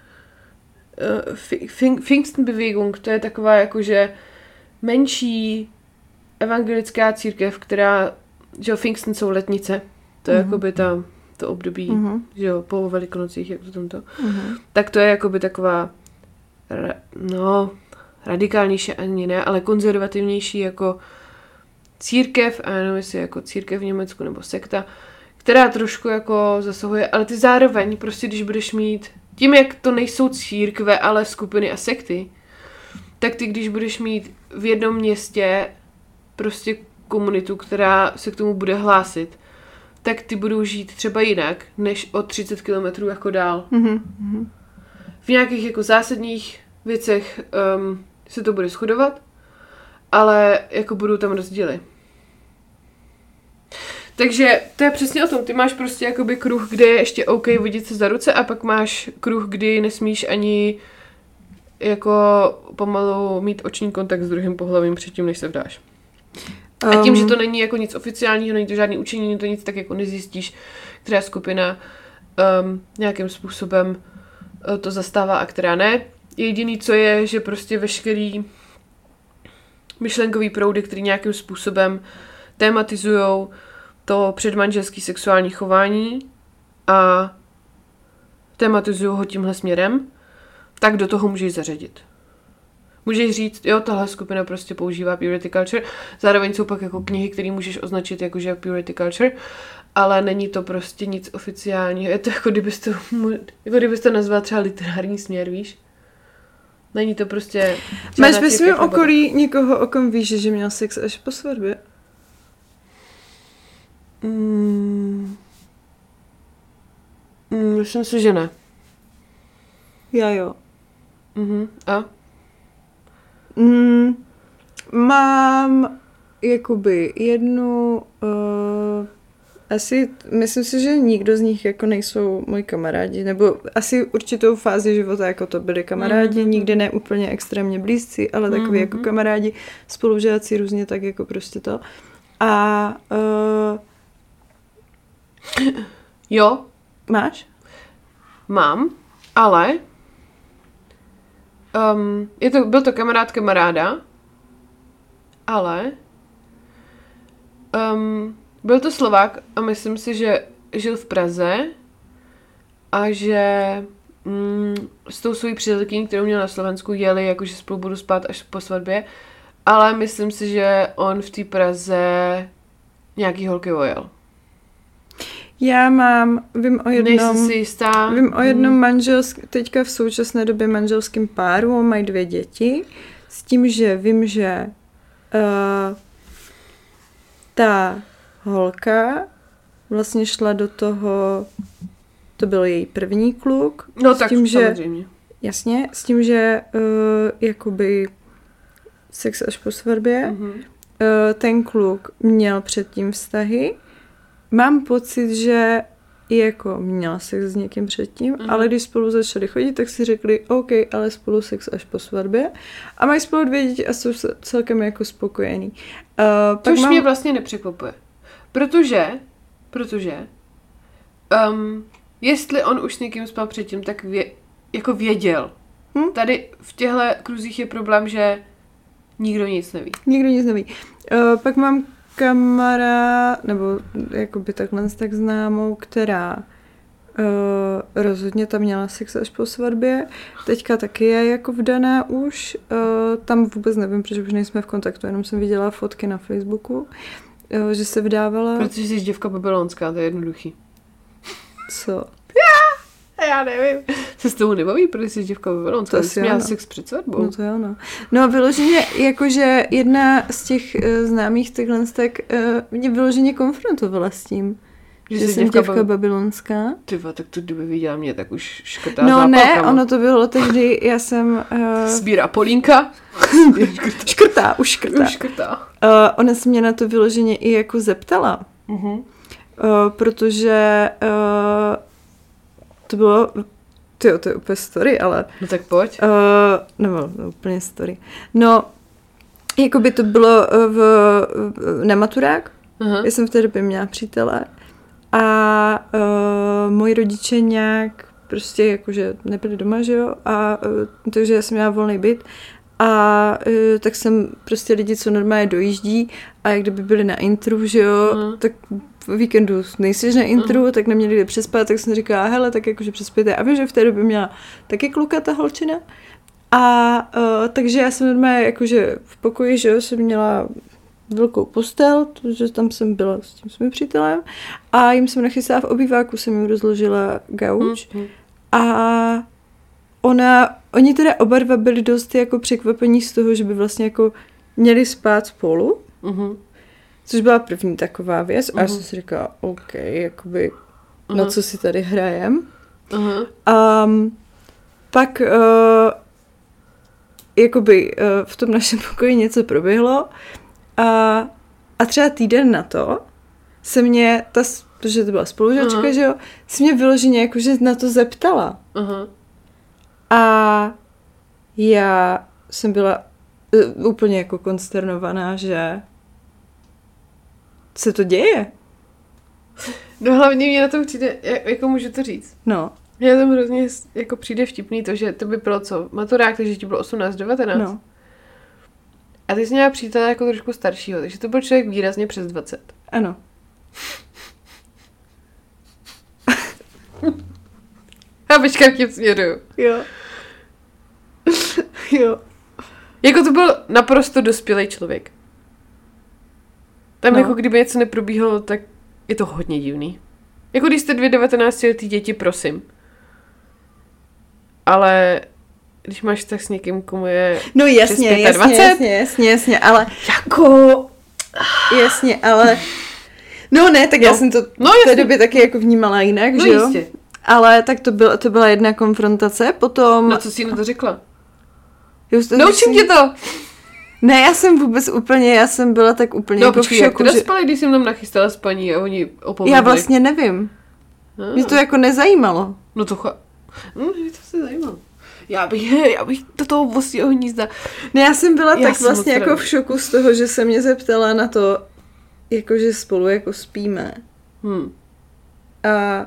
uh, Pfingstenbewegung, to je taková jakože menší evangelická církev, která, že jo, Pfingsten jsou letnice, to je mm-hmm. jakoby ta, to období, mm-hmm. že jo, po Velikonocích, jak to tomto, mm-hmm. tak to je jakoby taková, no, radikálnější ani ne, ale konzervativnější jako církev, a já nevím, jestli jako církev v Německu nebo sekta, která trošku jako zasahuje, ale ty zároveň prostě, když budeš mít, tím jak to nejsou církve, ale skupiny a sekty, tak ty když budeš mít v jednom městě prostě komunitu, která se k tomu bude hlásit, tak ty budou žít třeba jinak, než o třicet kilometrů jako dál. Mm-hmm. V nějakých jako zásadních věcech um, se to bude shodovat, ale jako budou tam rozdíly. Takže to je přesně o tom. Ty máš prostě jakoby kruh, kde je ještě OK vodit se za ruce a pak máš kruh, kdy nesmíš ani jako pomalu mít oční kontakt s druhým pohlavím předtím, než se vdáš. Um. A tím, že to není jako nic oficiálního, není to žádný učení, není to nic, tak jako nezjistíš, která skupina um, nějakým způsobem uh, to zastává a která ne. Jediný, co je, že prostě veškerý myšlenkový proudy, který nějakým způsobem tématizujou to předmanželský sexuální chování a tématizují ho tímhle směrem, tak do toho můžeš zařadit. Můžeš říct, jo, tahle skupina prostě používá purity culture, zároveň jsou pak jako knihy, které můžeš označit jako, že purity culture, ale není to prostě nic oficiálního. Je to jako kdybys to, jako kdybys to nazval třeba literární směr, víš? Není to prostě... Máš ve svém okolí někoho, o kom víš, že měl sex až po svatbě? Mm. Mm, myslím si, že ne. Já jo. Mhm. A? Mm, mám jakoby jednu... Uh, asi, myslím si, že nikdo z nich jako nejsou moji kamarádi, nebo asi určitou fázi života jako to byli kamarádi, mm-hmm. nikdy ne úplně extrémně blízcí, ale takový mm-hmm. jako kamarádi, spolužáci různě tak jako prostě to. A uh, jo. Máš? Mám, ale um, je to, byl to kamarád kamaráda, ale um, byl to Slovák a myslím si, že žil v Praze a že mm, s tou svojí přítelkyní, kterou měl na Slovensku, jeli, jakože spolu budu spát až po svatbě, ale myslím si, že on v té Praze nějaký holky ojel. Já mám, vím o jednom, nejsem si jistá. Vím o jednom manželském, teďka v současné době manželském páru, mají dvě děti, s tím, že vím, že uh, ta holka vlastně šla do toho, to byl její první kluk. No s tak tím, samozřejmě. Že, jasně, s tím, že uh, jakoby sex až po svatbě, mm-hmm. uh, ten kluk měl předtím vztahy. Mám pocit, že jako měl sex s někým předtím, mm-hmm. ale když spolu začali chodit, tak si řekli, OK, ale spolu sex až po svatbě. A mají spolu dvě děti a jsou celkem jako spokojený. Uh, Což mám... mě vlastně nepřekvapuje. Protože, protože, um, jestli on už s někým spal předtím, tak vě, jako věděl. Hm? Tady v těchto kruzích je problém, že nikdo nic neví. Nikdo nic neví. Uh, pak mám kamarád, nebo jakoby takhle tak známou, která uh, rozhodně tam měla sex až po svatbě. Teďka taky je jako vdaná už. Uh, tam vůbec nevím, protože už nejsme v kontaktu, jenom jsem viděla fotky na Facebooku, uh, že se vdávala. Protože jsi děvka babylonská, to je jednoduchý. Co? Já nevím. Se s tomu nebaví, protože jsi děvka babylonská. To jsi měla sex před svatbou. No to jo, no. No vyloženě, jakože jedna z těch uh, známých takhle, tak uh, mě vyloženě konfrontovala s tím. Že, že jsem děvka, děvka babylonská. Tyva, tak to kdyby viděla mě, tak už škrtá No zápalkama. ne, ono to bylo tehdy, já jsem... Uh... Sbírá Polínka. škrtá, už škrtá. Už škrtá. Uh, ona se mě na to vyloženě i jako zeptala. Uh-huh. Uh, protože uh, to bylo... Tyjo, to je úplně story, ale... No tak pojď. Uh, nebo no, úplně story. No, jakoby to bylo v, v, na maturák. Uh-huh. Já jsem v té době měla přítele. A uh, moji rodiče nějak prostě jakože nebyli doma, že jo, a uh, takže já jsem měla volný byt a uh, tak jsem prostě lidi, co normálně dojíždí a jak kdyby byli na intru, že jo, mm. tak v víkendu nejsiš na intru, mm. tak neměli kde přespat, tak jsem říkala, hele, tak jakože přespěte. A vím, že v té době měla taky kluka ta holčina a uh, takže já jsem normálně jakože v pokoji, že jo, jsem měla velkou postel, protože tam jsem byla s tím svým přítelem a jim jsem nachystala v obýváku, jsem jim rozložila gauč mm. a ona, oni teda oba dva byli dost jako překvapení z toho, že by vlastně jako měli spát spolu, mm. což byla první taková věc mm. a já jsem si říkala, OK, jakoby mm. na co si tady hrajem. Mm. A pak uh, jakoby uh, v tom našem pokoji něco proběhlo. A, a třeba týden na to se mě, ta, protože to byla spolužačka, uh-huh. že jo, se mě vyloženě jakože na to zeptala. Uh-huh. A já jsem byla uh, úplně jako konsternovaná, že se to děje. No hlavně mě na to přijde, jako můžu to říct. No. Mně to hrozně jako přijde vtipný to, že to by bylo co, maturák, takže ti bylo osmnáct devatenáct. No. A ty jsi měla přítele jako trošku staršího, takže to byl člověk výrazně přes dvacet. Ano. Já počkám, tím směruju. Jo. Jo. Jako to byl naprosto dospělý člověk. Tam no. jako kdyby něco neprobíhalo, tak je to hodně divný. Jako když jste dvě devatenáctiletý děti, prosím. Ale... Když máš tak s někým, komu je no jasně, přes jasně, jasně, jasně, jasně, ale jako... Jasně, ale... No ne, tak no. já jsem to no, v té době taky jako vnímala jinak, no, že jo? Jistě. Ale tak to, byl, to byla jedna konfrontace, potom... No co jsi na to řekla? Just, Naučím tě to! Ne, já jsem vůbec úplně, já jsem byla tak úplně no, jako počkej, v šoku, jak že... spali, když jsem tam nachystala spaní a oni opovedli? Já vlastně nevím. Ah. Mě to jako nezajímalo. No to cha... No, mě to se zajímalo. Já bych, já bych do toho vosího hnízda. Ne, já jsem byla já tak jsem vlastně jako v šoku z toho, že se mě zeptala na to, jako že spolu jako spíme. Hmm. A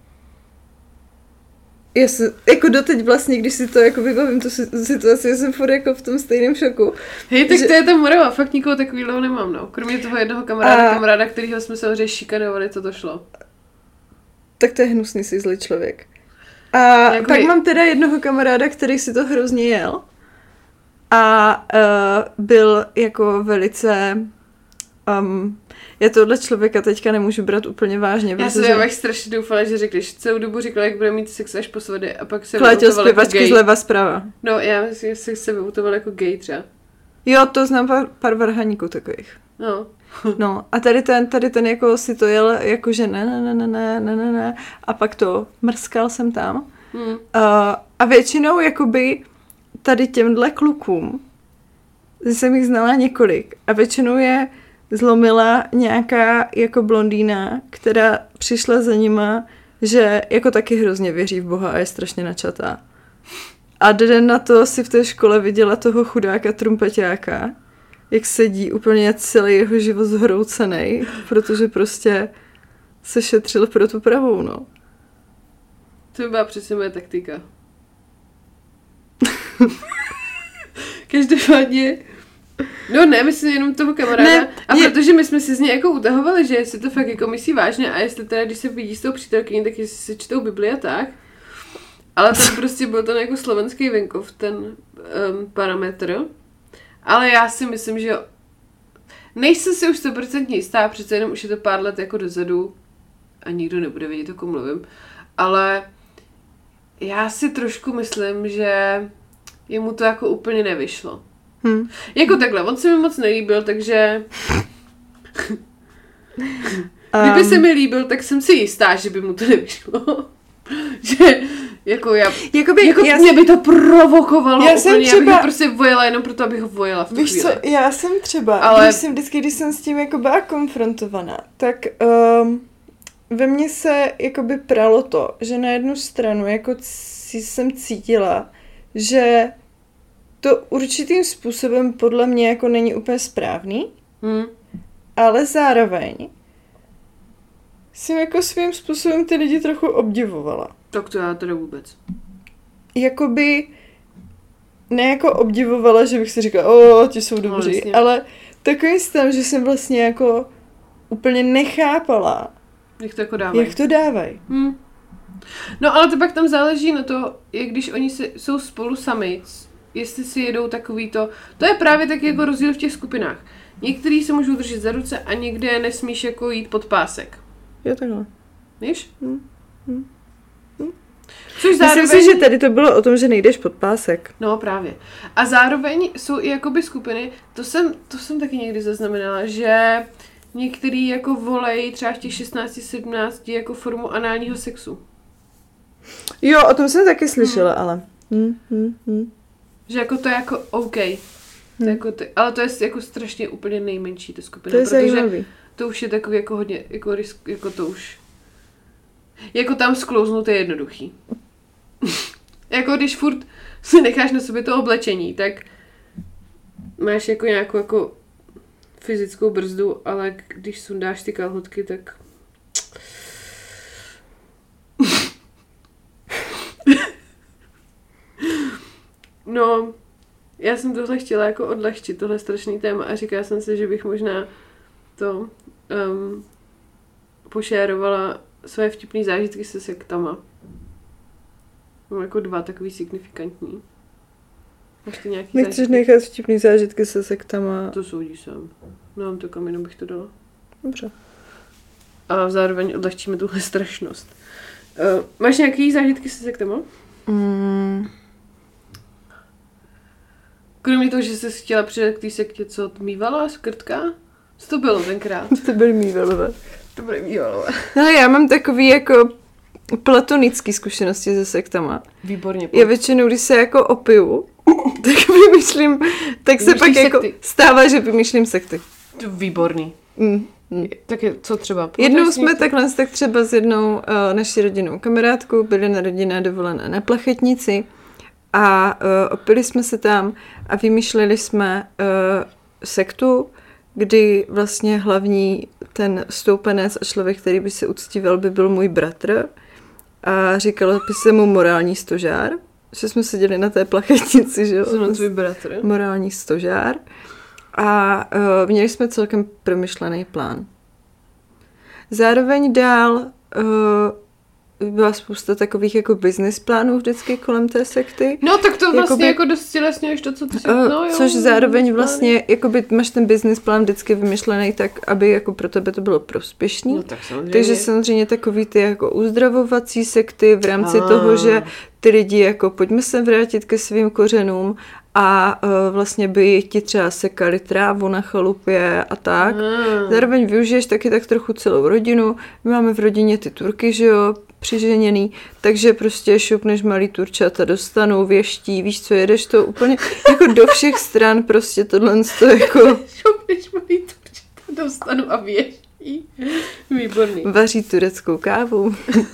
já jsem, jako doteď vlastně, když si to jako vybavím, tu situaci, jsem furt jako v tom stejném šoku. Hej, tak že... to je ta Morava, fakt nikoho takovýhleho nemám, no. Kromě toho jednoho kamaráda, a... kamaráda, kterýho jsme samozřejmě šikanovali, co to šlo. Tak to je hnusný, jsi zlý člověk. A jako pak je... mám teda jednoho kamaráda, který si to hrozně jel. A uh, byl jako velice... Um, já tohle člověka teďka nemůžu brát úplně vážně. Já protože... jsem já strašně doufala, že řekneš, celou dobu říkala, jak bude mít sex až po svatbě a pak se Klátil zpěvačky jako zleva zprava. No, já myslím, že se vyutoval jako gay třeba. Jo, to znám pár, pár varhaníků takových. No. No, a tady ten, tady ten jako si to jel, jako že ne, ne, ne, ne, ne, ne, ne, ne, a pak to mrskal jsem tam. Hmm. Uh, a většinou jakoby tady těmhle klukům, jsem jich znala několik, a většinou je zlomila nějaká jako blondýna, která přišla za nima, že jako taky hrozně věří v Boha a je strašně načatá. A den na to si v té škole viděla toho chudáka trumpeťáka, jak sedí úplně celý jeho život zhroucenej, protože prostě se šetřil pro tu pravou, no. To byla přesně moje taktika. Každopádně No ne, myslím jenom toho kamaráda. Ne, a je... protože my jsme si z něj jako utahovali, že jestli to fakt jako myslí vážně a jestli teda, když se vidí s tou přítelkyní, tak jestli se čtou Bibli a tak. Ale tam prostě byl ten jako slovenský venkov, ten um, parametr. Ale já si myslím, že nejsem si už sto procent jistá, přece jenom už je to pár let jako dozadu a nikdo nebude vědět, o kom mluvím. Ale já si trošku myslím, že jemu to jako úplně nevyšlo. Hmm. Jako takhle, on se mi moc nelíbil, takže kdyby um. se mi líbil, tak jsem si jistá, že by mu to nevyšlo. Že jako já, Jakoby, jako já mě jsem, by to provokovalo já úplně, jsem třeba, já bych ho prostě vojela jenom proto, abych ho vojela v tu víš chvíli. Co, já jsem třeba, ale... když jsem vždycky, když jsem s tím jako byla konfrontovaná, tak um, ve mně se jakoby pralo to, že na jednu stranu jako c- jsem cítila, že to určitým způsobem podle mě jako není úplně správný, hmm. ale zároveň jsem jako svým způsobem ty lidi trochu obdivovala. Tak to já teda vůbec. Jakoby ne jako obdivovala, že bych si říkala, o, ti jsou dobří, no, ale takovým stavem, že jsem vlastně jako úplně nechápala, jak to jako dávají. Jak to dávají. Hmm. No ale to pak tam záleží na to, jak když oni se, jsou spolu sami, jestli si jedou takový to, to je právě taky jako rozdíl v těch skupinách. Některý se můžou držet za ruce a někde nesmíš jako jít pod pásek. Jo, takhle. Víš? Hmm. Hmm. Hmm. Což zároveň... Myslím si, že tady to bylo o tom, že nejdeš pod pásek. No právě. A zároveň jsou i jakoby skupiny, to jsem, to jsem taky někdy zaznamenala, že některý jako volejí třeba v těch šestnácti sedmnácti jako formu análního sexu. Jo, o tom jsem taky slyšela, hmm. ale... Hmm, hmm, hmm. Že jako to je jako OK. Hmm. To jako ty, ale to je jako strašně úplně nejmenší ta skupina. To je protože zajímavý. To už je takový jako hodně, jako, risk, jako to už... Jako tam sklouznout je jednoduchý. Jako když furt si necháš na sobě to oblečení, tak máš jako nějakou jako fyzickou brzdu, ale když sundáš ty kalhotky, tak... No, já jsem tohle chtěla jako odlehčit, tohle strašný téma a říkala jsem si, že bych možná to um, pošérovala své vtipný zážitky se sektama. Mám jako dva takový signifikantní. Máš ty nějaký Nechceš zážitky? nechat vtipný zážitky se sektama? To soudí sám. Mám to kam, jenom bych to dala. Dobře. A zároveň odlehčíme tuhle strašnost. Uh, máš nějaký zážitky se sektama? Mm. Kromě toho, že jsi chtěla přidat k té sektě, co mývala, skrtka? Co to bylo tenkrát? To byly mývalové. To byly mývalové. No já mám takový jako platonický zkušenosti se sektama. Výborně. Já většinou, když se jako opiju, tak vymýšlím, tak se Vymýšlíš pak jako sekty. stává, že vymýšlím sekty. To výborný. Mm, mm. Tak je, co třeba? Jednou jsme takhle tak třeba s jednou uh, naší rodinnou kamarádkou byli na rodinné dovolené na Plachetnici a uh, opili jsme se tam a vymýšleli jsme uh, sektu, kdy vlastně hlavní ten stoupenec a člověk, který by se uctíval, by byl můj bratr a říkalo by se mu morální stožár, že jsme seděli na té Plachetnici, že jo? Jsem tvůj bratr. Morální stožár a uh, měli jsme celkem promyšlený plán. Zároveň dál uh, byla spousta takových jako business plánů vždycky kolem té sekty. No tak to vlastně jakoby, jako dost tělesněš to, co ty si... Uh, no, jo, což zároveň vlastně, jakoby máš ten business plán vždycky vymyšlený tak, aby jako pro tebe to bylo prospěšný. No, tak samozřejmě. Takže samozřejmě takový ty jako uzdravovací sekty v rámci ah. toho, že ty lidi jako pojďme se vrátit ke svým kořenům a uh, vlastně by ti třeba sekali trávu na chalupě a tak. Ah. Zároveň využiješ taky tak trochu celou rodinu. My máme v rodině ty Turky, že jo, přiženěný, takže prostě šupneš malý turčata, dostanou věští, víš co, jedeš to úplně jako do všech stran prostě tohle to jako... Šupneš malý turčata, dostanu a věští. Výborný. Vaří tureckou kávu.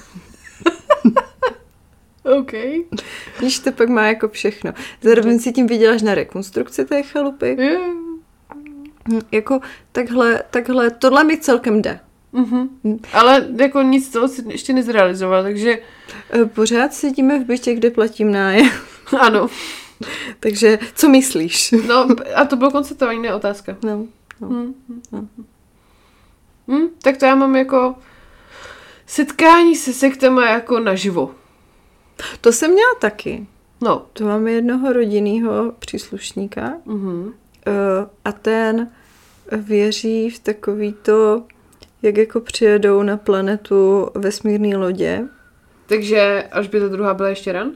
OK. Víš, to pak má jako všechno. Zároveň si tím vyděláš na rekonstrukci té chalupy. Yeah. Jako takhle, takhle, tohle mi celkem jde. Mm-hmm. Ale jako nic toho si ještě nezrealizoval, takže... Pořád sedíme v bytě, kde platím nájem. Ano. Takže, co myslíš? No, a to bylo konstatování, ne otázka. No, no, hmm. no. Hmm, tak to já mám jako setkání se sektama jako naživo. To jsem měla taky. No. To máme jednoho rodinného příslušníka Mm-hmm. a ten věří v takový to, jak jako přijedou na planetu vesmírné lodě. Takže až by ta druhá byla ještě ran?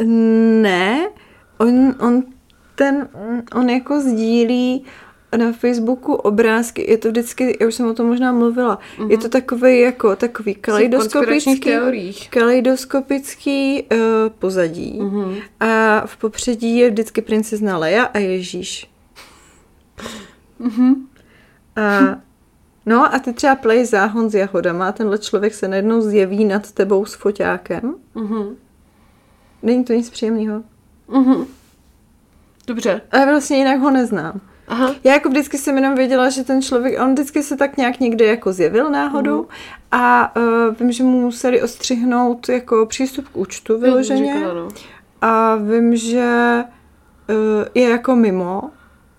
Ne, on, on ten, on jako sdílí na Facebooku obrázky, je to vždycky, já už jsem o tom možná mluvila, mm-hmm. je to takový jako takový kaleidoskopický, kaleidoskopický uh, pozadí mm-hmm. a v popředí je vždycky princezna Leia a Ježíš. Mm-hmm. A, no a ty třeba play záhon s jahodama a tenhle člověk se najednou zjeví nad tebou s foťákem. Mm-hmm. Není to nic příjemného. Mm-hmm. Dobře. Ale vlastně jinak ho neznám. Aha. Já jako vždycky jsem jenom věděla, že ten člověk, on vždycky se tak nějak někde jako zjevil náhodou mm. a uh, vím, že mu museli ostřihnout jako přístup k účtu vyloženě říkala, no. a vím, že uh, je jako mimo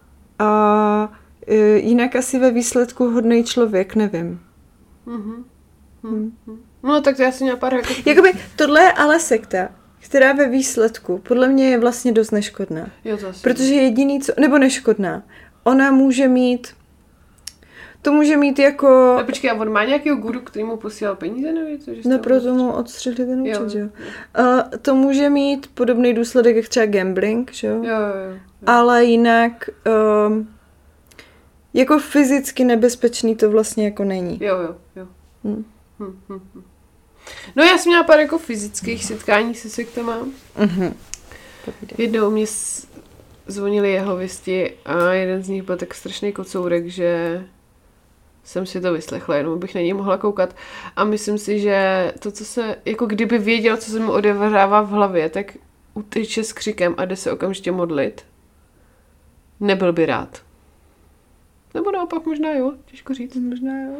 a uh, jinak asi ve výsledku hodnej člověk, nevím. Mm-hmm. Mm. Mm. No tak to já jsem měla pár jako... Jakoby tohle je ale sekta, která ve výsledku podle mě je vlastně dost neškodná. Jo, to asi. Protože jediný co, nebo neškodná, ona může mít, to může mít jako... A počkej, a on má nějakého guru, který mu posílal peníze, nebo co? No proto mu odstřihli ten účet, jo. jo. Uh, to může mít podobný důsledek, jak třeba gambling, že jo? Jo, jo, jo. Ale jinak um, jako fyzicky nebezpečný to vlastně jako není. Jo, jo, jo. Hmm. Hm, hm, hm. No já jsem měla pár jako fyzických setkání se sektama. Uh-huh. Jednou mě zvonili jeho věsti a jeden z nich byl tak strašný kocourek, že jsem si to vyslechla, jenom bych na něj mohla koukat. A myslím si, že to, co se, jako kdyby věděl, co se mu odehrává v hlavě, tak uteče s křikem a jde se okamžitě modlit. Nebyl by rád. Nebo naopak možná jo, těžko říct. Možná jo.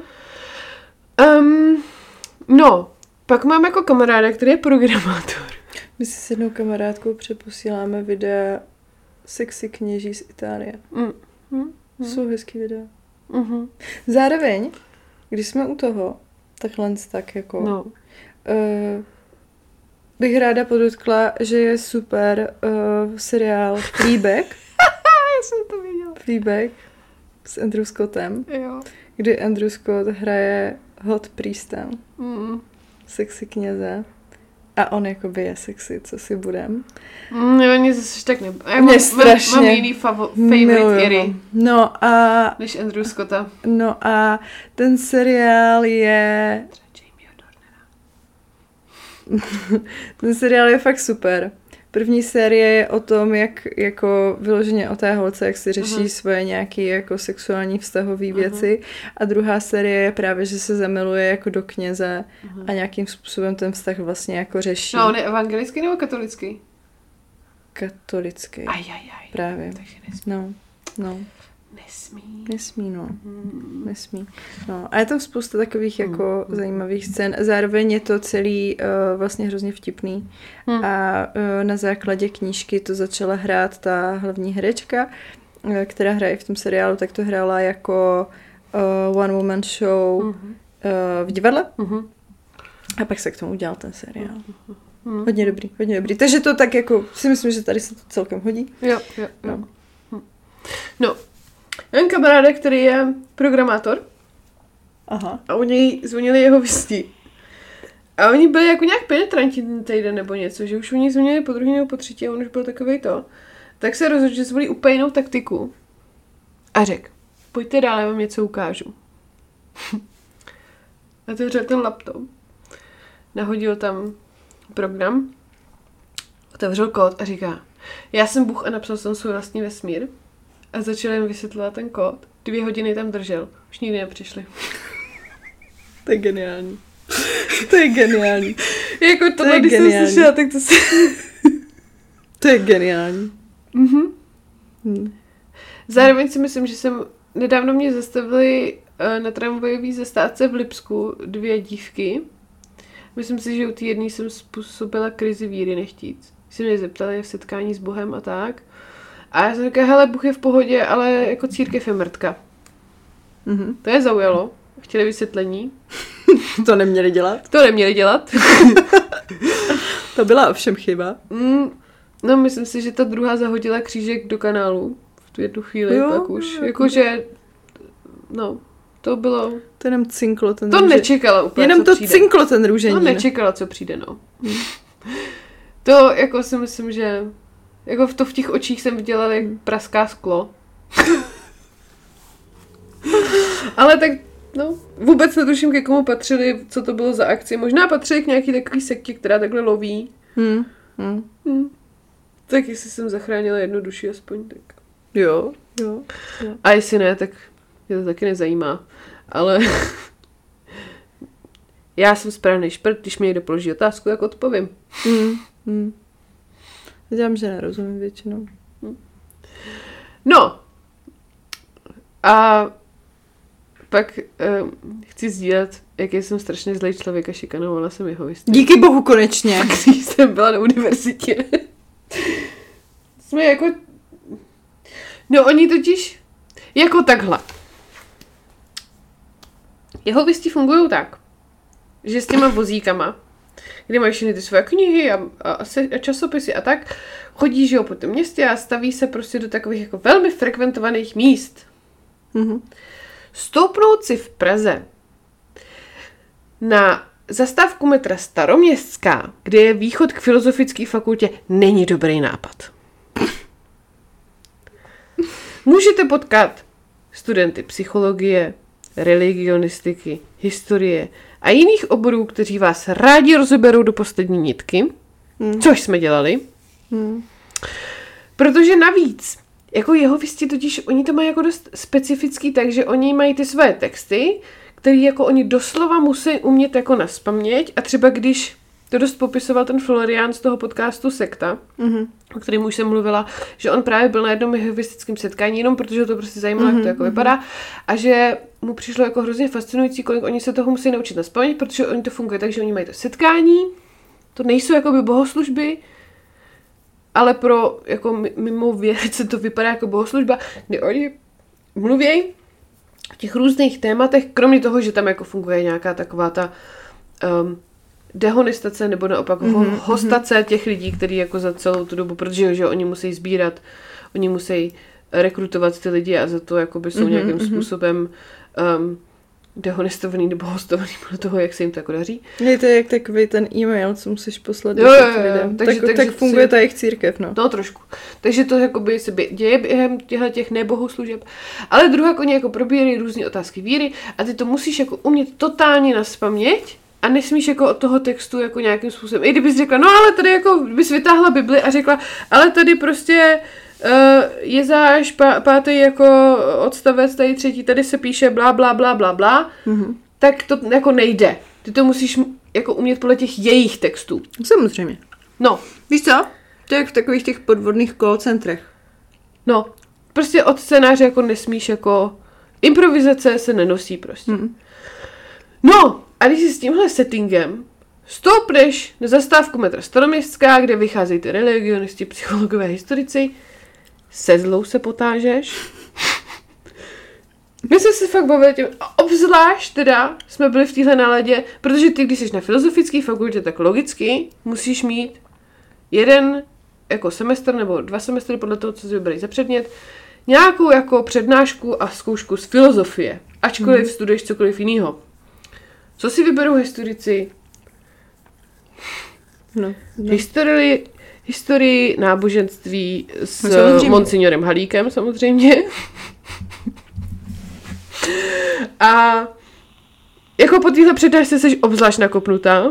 Um, no, pak mám jako kamaráda, který je programátor. My si s jednou kamarádkou přeposíláme videa sexy kněží z Itálie. Mm. Mm. Jsou hezký videa. Mm-hmm. Zároveň, když jsme u toho, takhle tak jako... No. Uh, bych ráda podotkla, že je super uh, seriál Fleabag. Já jsem to viděla. Fleabag s Andrew Scottem, Jo. kdy Andrew Scott hraje hot priesta, Mm. sexy kněze. A on jakoby je sexy, co si budem. Mm, jo, mě zase tak ne... Já Mě mám, strašně mám jiný favo- favorite Iry No a... než Andrew Scotta. No a ten seriál je... Ten seriál je fakt super. První série je o tom, jak jako vyloženě o té holce, jak si řeší uh-huh. svoje nějaké jako sexuální vztahové uh-huh. věci. A druhá série je právě, že se zamiluje jako do kněze uh-huh. a nějakým způsobem ten vztah vlastně jako řeší. No, on je evangelický nebo katolický? Katolický. Aj, aj, aj. Právě. Takže nesmí. No, no. Nesmí. Nesmí, no. Hmm. Nesmí. No. A je tam spousta takových jako hmm. zajímavých scén. Zároveň je to celý uh, vlastně hrozně vtipný. Hmm. A uh, na základě knížky to začala hrát ta hlavní herečka, uh, která hraje v tom seriálu, tak to hrála jako uh, one woman show hmm. uh, v divadle. Hmm. A pak se k tomu udělal ten seriál. Hmm. Hodně dobrý, hodně dobrý. Takže to tak jako si myslím, že tady se to celkem hodí. Jo, jo, jo. No. Hm. No. Mám kamaráda, který je programátor. Aha. A u něj zvonili jeho věsti. A oni byli jako nějak penetrantní ten týden nebo něco, že už u něj zvonili po druhý nebo po třetí a on už byl takovej to. Tak se rozhodl, že zvolí úplně jinou taktiku. A řekl, pojďte dál, já vám něco ukážu. Otevřel ten laptop. Nahodil tam program. Otevřel kód a říká, já jsem Bůh a napsal jsem svůj vlastní vesmír. A začal jim vysvětlovat ten kód. Dvě hodiny tam držel. Už nikdy nepřišli. To je geniální. To je geniální. Jako to, to když jsem slyšela, tak to se... To je geniální. Mhm. Hmm. Zároveň si myslím, že jsem... Nedávno mě zastavili na tramvajové zastávce v Lipsku dvě dívky. Myslím si, že u té jedné jsem způsobila krizi víry nechtít. si mě zeptali v setkání s Bohem a tak. A já jsem říkala, hele, Bůh je v pohodě, ale jako církev je mrtka. Mm-hmm. To je zaujalo. Chtěli vysvětlení. To neměli dělat. To neměli dělat. To byla ovšem chyba. Mm, no, myslím si, že ta druhá zahodila křížek do kanálu v tu jednu chvíli, jo, pak už. Jako, Jakože, no, to bylo... To jenom cinklo ten To růže. Nečekala úplně, jenom co to přijde. cinklo ten růžení. To nečekala, co přijde, no. Hmm. To jako si myslím, že jako v to v těch očích jsem viděla, jak praská sklo. Ale tak, no, vůbec netuším, ke komu patřili, co to bylo za akci. Možná patřili k nějaký takový sektě, která takhle loví. Hmm. Hmm. Hmm. Tak jestli jsem zachránila jednu duši aspoň, tak... Jo, jo, jo. A jestli ne, tak mě to taky nezajímá. Ale já jsem správný šprt, když mi někdo položí otázku, tak odpovím. Hmm. Hmm. Dělám, že nerozumím většinou. Hmm. No. A pak um, chci sdílet, jaký jsem strašně zlej člověk a šikanovala jsem jeho historii. Díky bohu konečně. Když jsem byla na univerzitě. Jsme jako... No oni totiž... Jako takhle. Jehovisti fungují tak, že s těma vozíkama, kde mají všechny ty své knihy a, a, a časopisy a tak, chodí, že jo, po tom městě a staví se prostě do takových jako velmi frekventovaných míst. Mm-hmm. Stoupnout si v Praze na zastávku metra Staroměstská, kde je východ k filozofické fakultě, není dobrý nápad. Můžete potkat studenty psychologie, religionistiky, historie a jiných oborů, kteří vás rádi rozeberou do poslední nitky, hmm. což jsme dělali. Hmm. Protože navíc, jako jehovisti totiž, oni to mají jako dost specifický, takže oni mají ty své texty, které jako oni doslova musí umět jako naspaměť a třeba když to dost popisoval ten Florian z toho podcastu Sekta, mm-hmm. o kterém už jsem mluvila, že on právě byl na jednom jehovistickém setkání, jenom protože to prostě zajímalo, mm-hmm. jak to jako vypadá, a že mu přišlo jako hrozně fascinující, kolik oni se toho musí naučit naspaměť, protože oni to funguje tak, že oni mají to setkání, to nejsou jakoby bohoslužby, ale pro jako mimo věrce to vypadá jako bohoslužba, kdy oni mluví o těch různých tématech, kromě toho, že tam jako funguje nějaká taková ta um, dehonistace nebo naopak mm-hmm, hostace těch lidí, kteří jako za celou tu dobu, protože že oni musí sbírat, oni musí rekrutovat ty lidi a za to jakoby jsou mm-hmm, nějakým mm-hmm. způsobem um, dehonestovaný nebo hostovaný podle toho, jak se jim to jako daří. Je to jak takový ten e-mail, co musíš poslat jo, jo, jo, lidem. Takže, tak, takže tak funguje si, ta jejich církev, no. No trošku. Takže to jakoby se děje během těchto těch nebohoslužeb. Ale druhá oni jako probírají různé otázky víry a ty to musíš jako umět totálně naspaměť a nesmíš jako od toho textu jako nějakým způsobem. I kdybys řekla, no ale tady jako bys vytáhla Bibli a řekla, ale tady prostě uh, Jezáš pá, pátý jako odstavec, tady třetí, tady se píše blá, blá, blá, blá, blá, mm-hmm. tak to jako nejde. Ty to musíš jako umět podle těch jejich textů. Samozřejmě. No. Víš co? To je jak v takových těch podvodných call centrech. No. Prostě od scénáře jako nesmíš jako... Improvizace se nenosí prostě. Mm. No. A když si s tímhle settingem stoupneš na zastávku metra Staroměstská, kde vycházejí ty religionisti, psychologové, historici, se zlou se potážeš. My jsme si fakt bavili tím, a obzvlášť teda jsme byli v téhle náladě, protože ty, když jsi na filozofické fakultě, tak logicky musíš mít jeden jako semestr nebo dva semestry podle toho, co si vybereš za předmět, nějakou jako přednášku a zkoušku z filozofie, ačkoliv mm. studuješ cokoliv jiného. Co si vyberou historici? No, no. Historii, historii náboženství s no, monsignorem Halíkem samozřejmě. A jako po téhle přednášce jsi obzvlášť nakopnutá.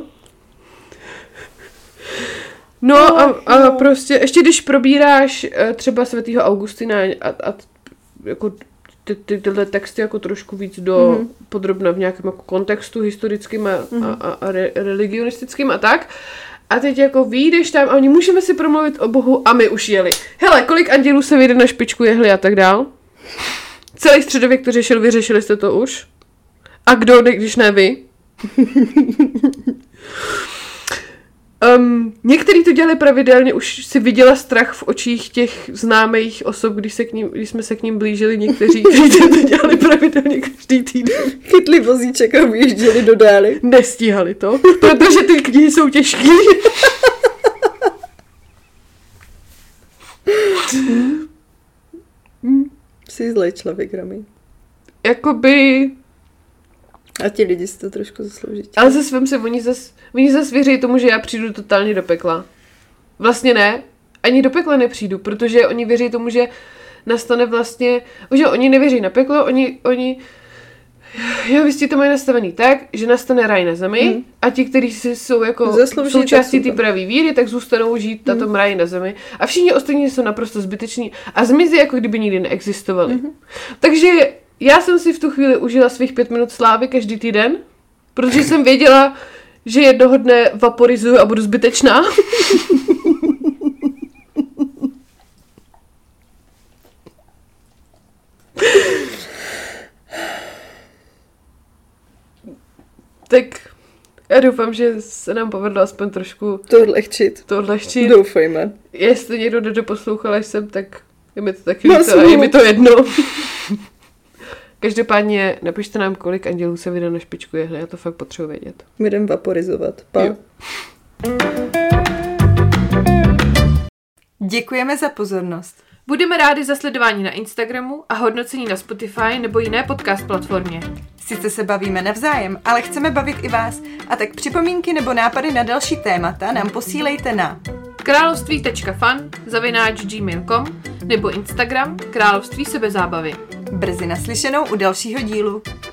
No a, a prostě ještě když probíráš třeba svatýho Augustina a, a jako ty, ty, tyhle texty jako trošku víc do mm-hmm. podrobna v nějakém jako kontextu historickým a, mm-hmm. a, a re, religionistickým a tak. A teď jako vyjdeš tam a oni můžeme si promluvit o Bohu a my už jeli. Hele, kolik andělů se vyjde na špičku jehly a tak dál? Celý středověk to řešil, vyřešili jste to už? A kdo, když ne vy? Um, některý to dělali pravidelně, už si viděla strach v očích těch známých osob, když, se k ním, když jsme se k ním blížili, někteří, kteří to dělali pravidelně každý týden. Chytli vozíček a vyjížděli do dály. Nestíhali to, protože ty knihy jsou těžký. Jsi zlej člověk, Rami. Jakoby... A ti lidi si to trošku zaslouží. Ale zase vem si, oni zase oni zas věří tomu, že já přijdu totálně do pekla. Vlastně ne, ani do pekla nepřijdu, protože oni věří tomu, že nastane vlastně, že oni nevěří na peklo, oni, oni jo, vy to mají nastavený tak, že nastane ráj na zemi hmm. a ti, kteří si jsou jako zaslouží, součástí té pravé víry, tak zůstanou žít hmm. na tom ráji na zemi. A všichni ostatní jsou naprosto zbyteční a zmizí, jako kdyby nikdy neexistovali. Hmm. Takže já jsem si v tu chvíli užila svých pět minut slávy každý týden, protože jsem věděla, že jednoho dne vaporizuju a budu zbytečná. Tak já doufám, že se nám povedlo aspoň trošku to odlehčit. To odlehčit. Doufejme. Jestli někdo nedoposlouchal jsem, tak je mi to taky líto a je mi to jedno. Každopádně napište nám, kolik andělů se vyjde na špičku jehly, já to fakt potřebuji vědět. My jdem vaporizovat. Pa. Jo. Děkujeme za pozornost. Budeme rádi za sledování na Instagramu a hodnocení na Spotify nebo jiné podcast platformě. Sice se bavíme navzájem, ale chceme bavit i vás. A tak připomínky nebo nápady na další témata nám posílejte na království tečka fan zavináč gmail tečka com nebo Instagram Království sebezábavy. Brzy naslyšenou u dalšího dílu.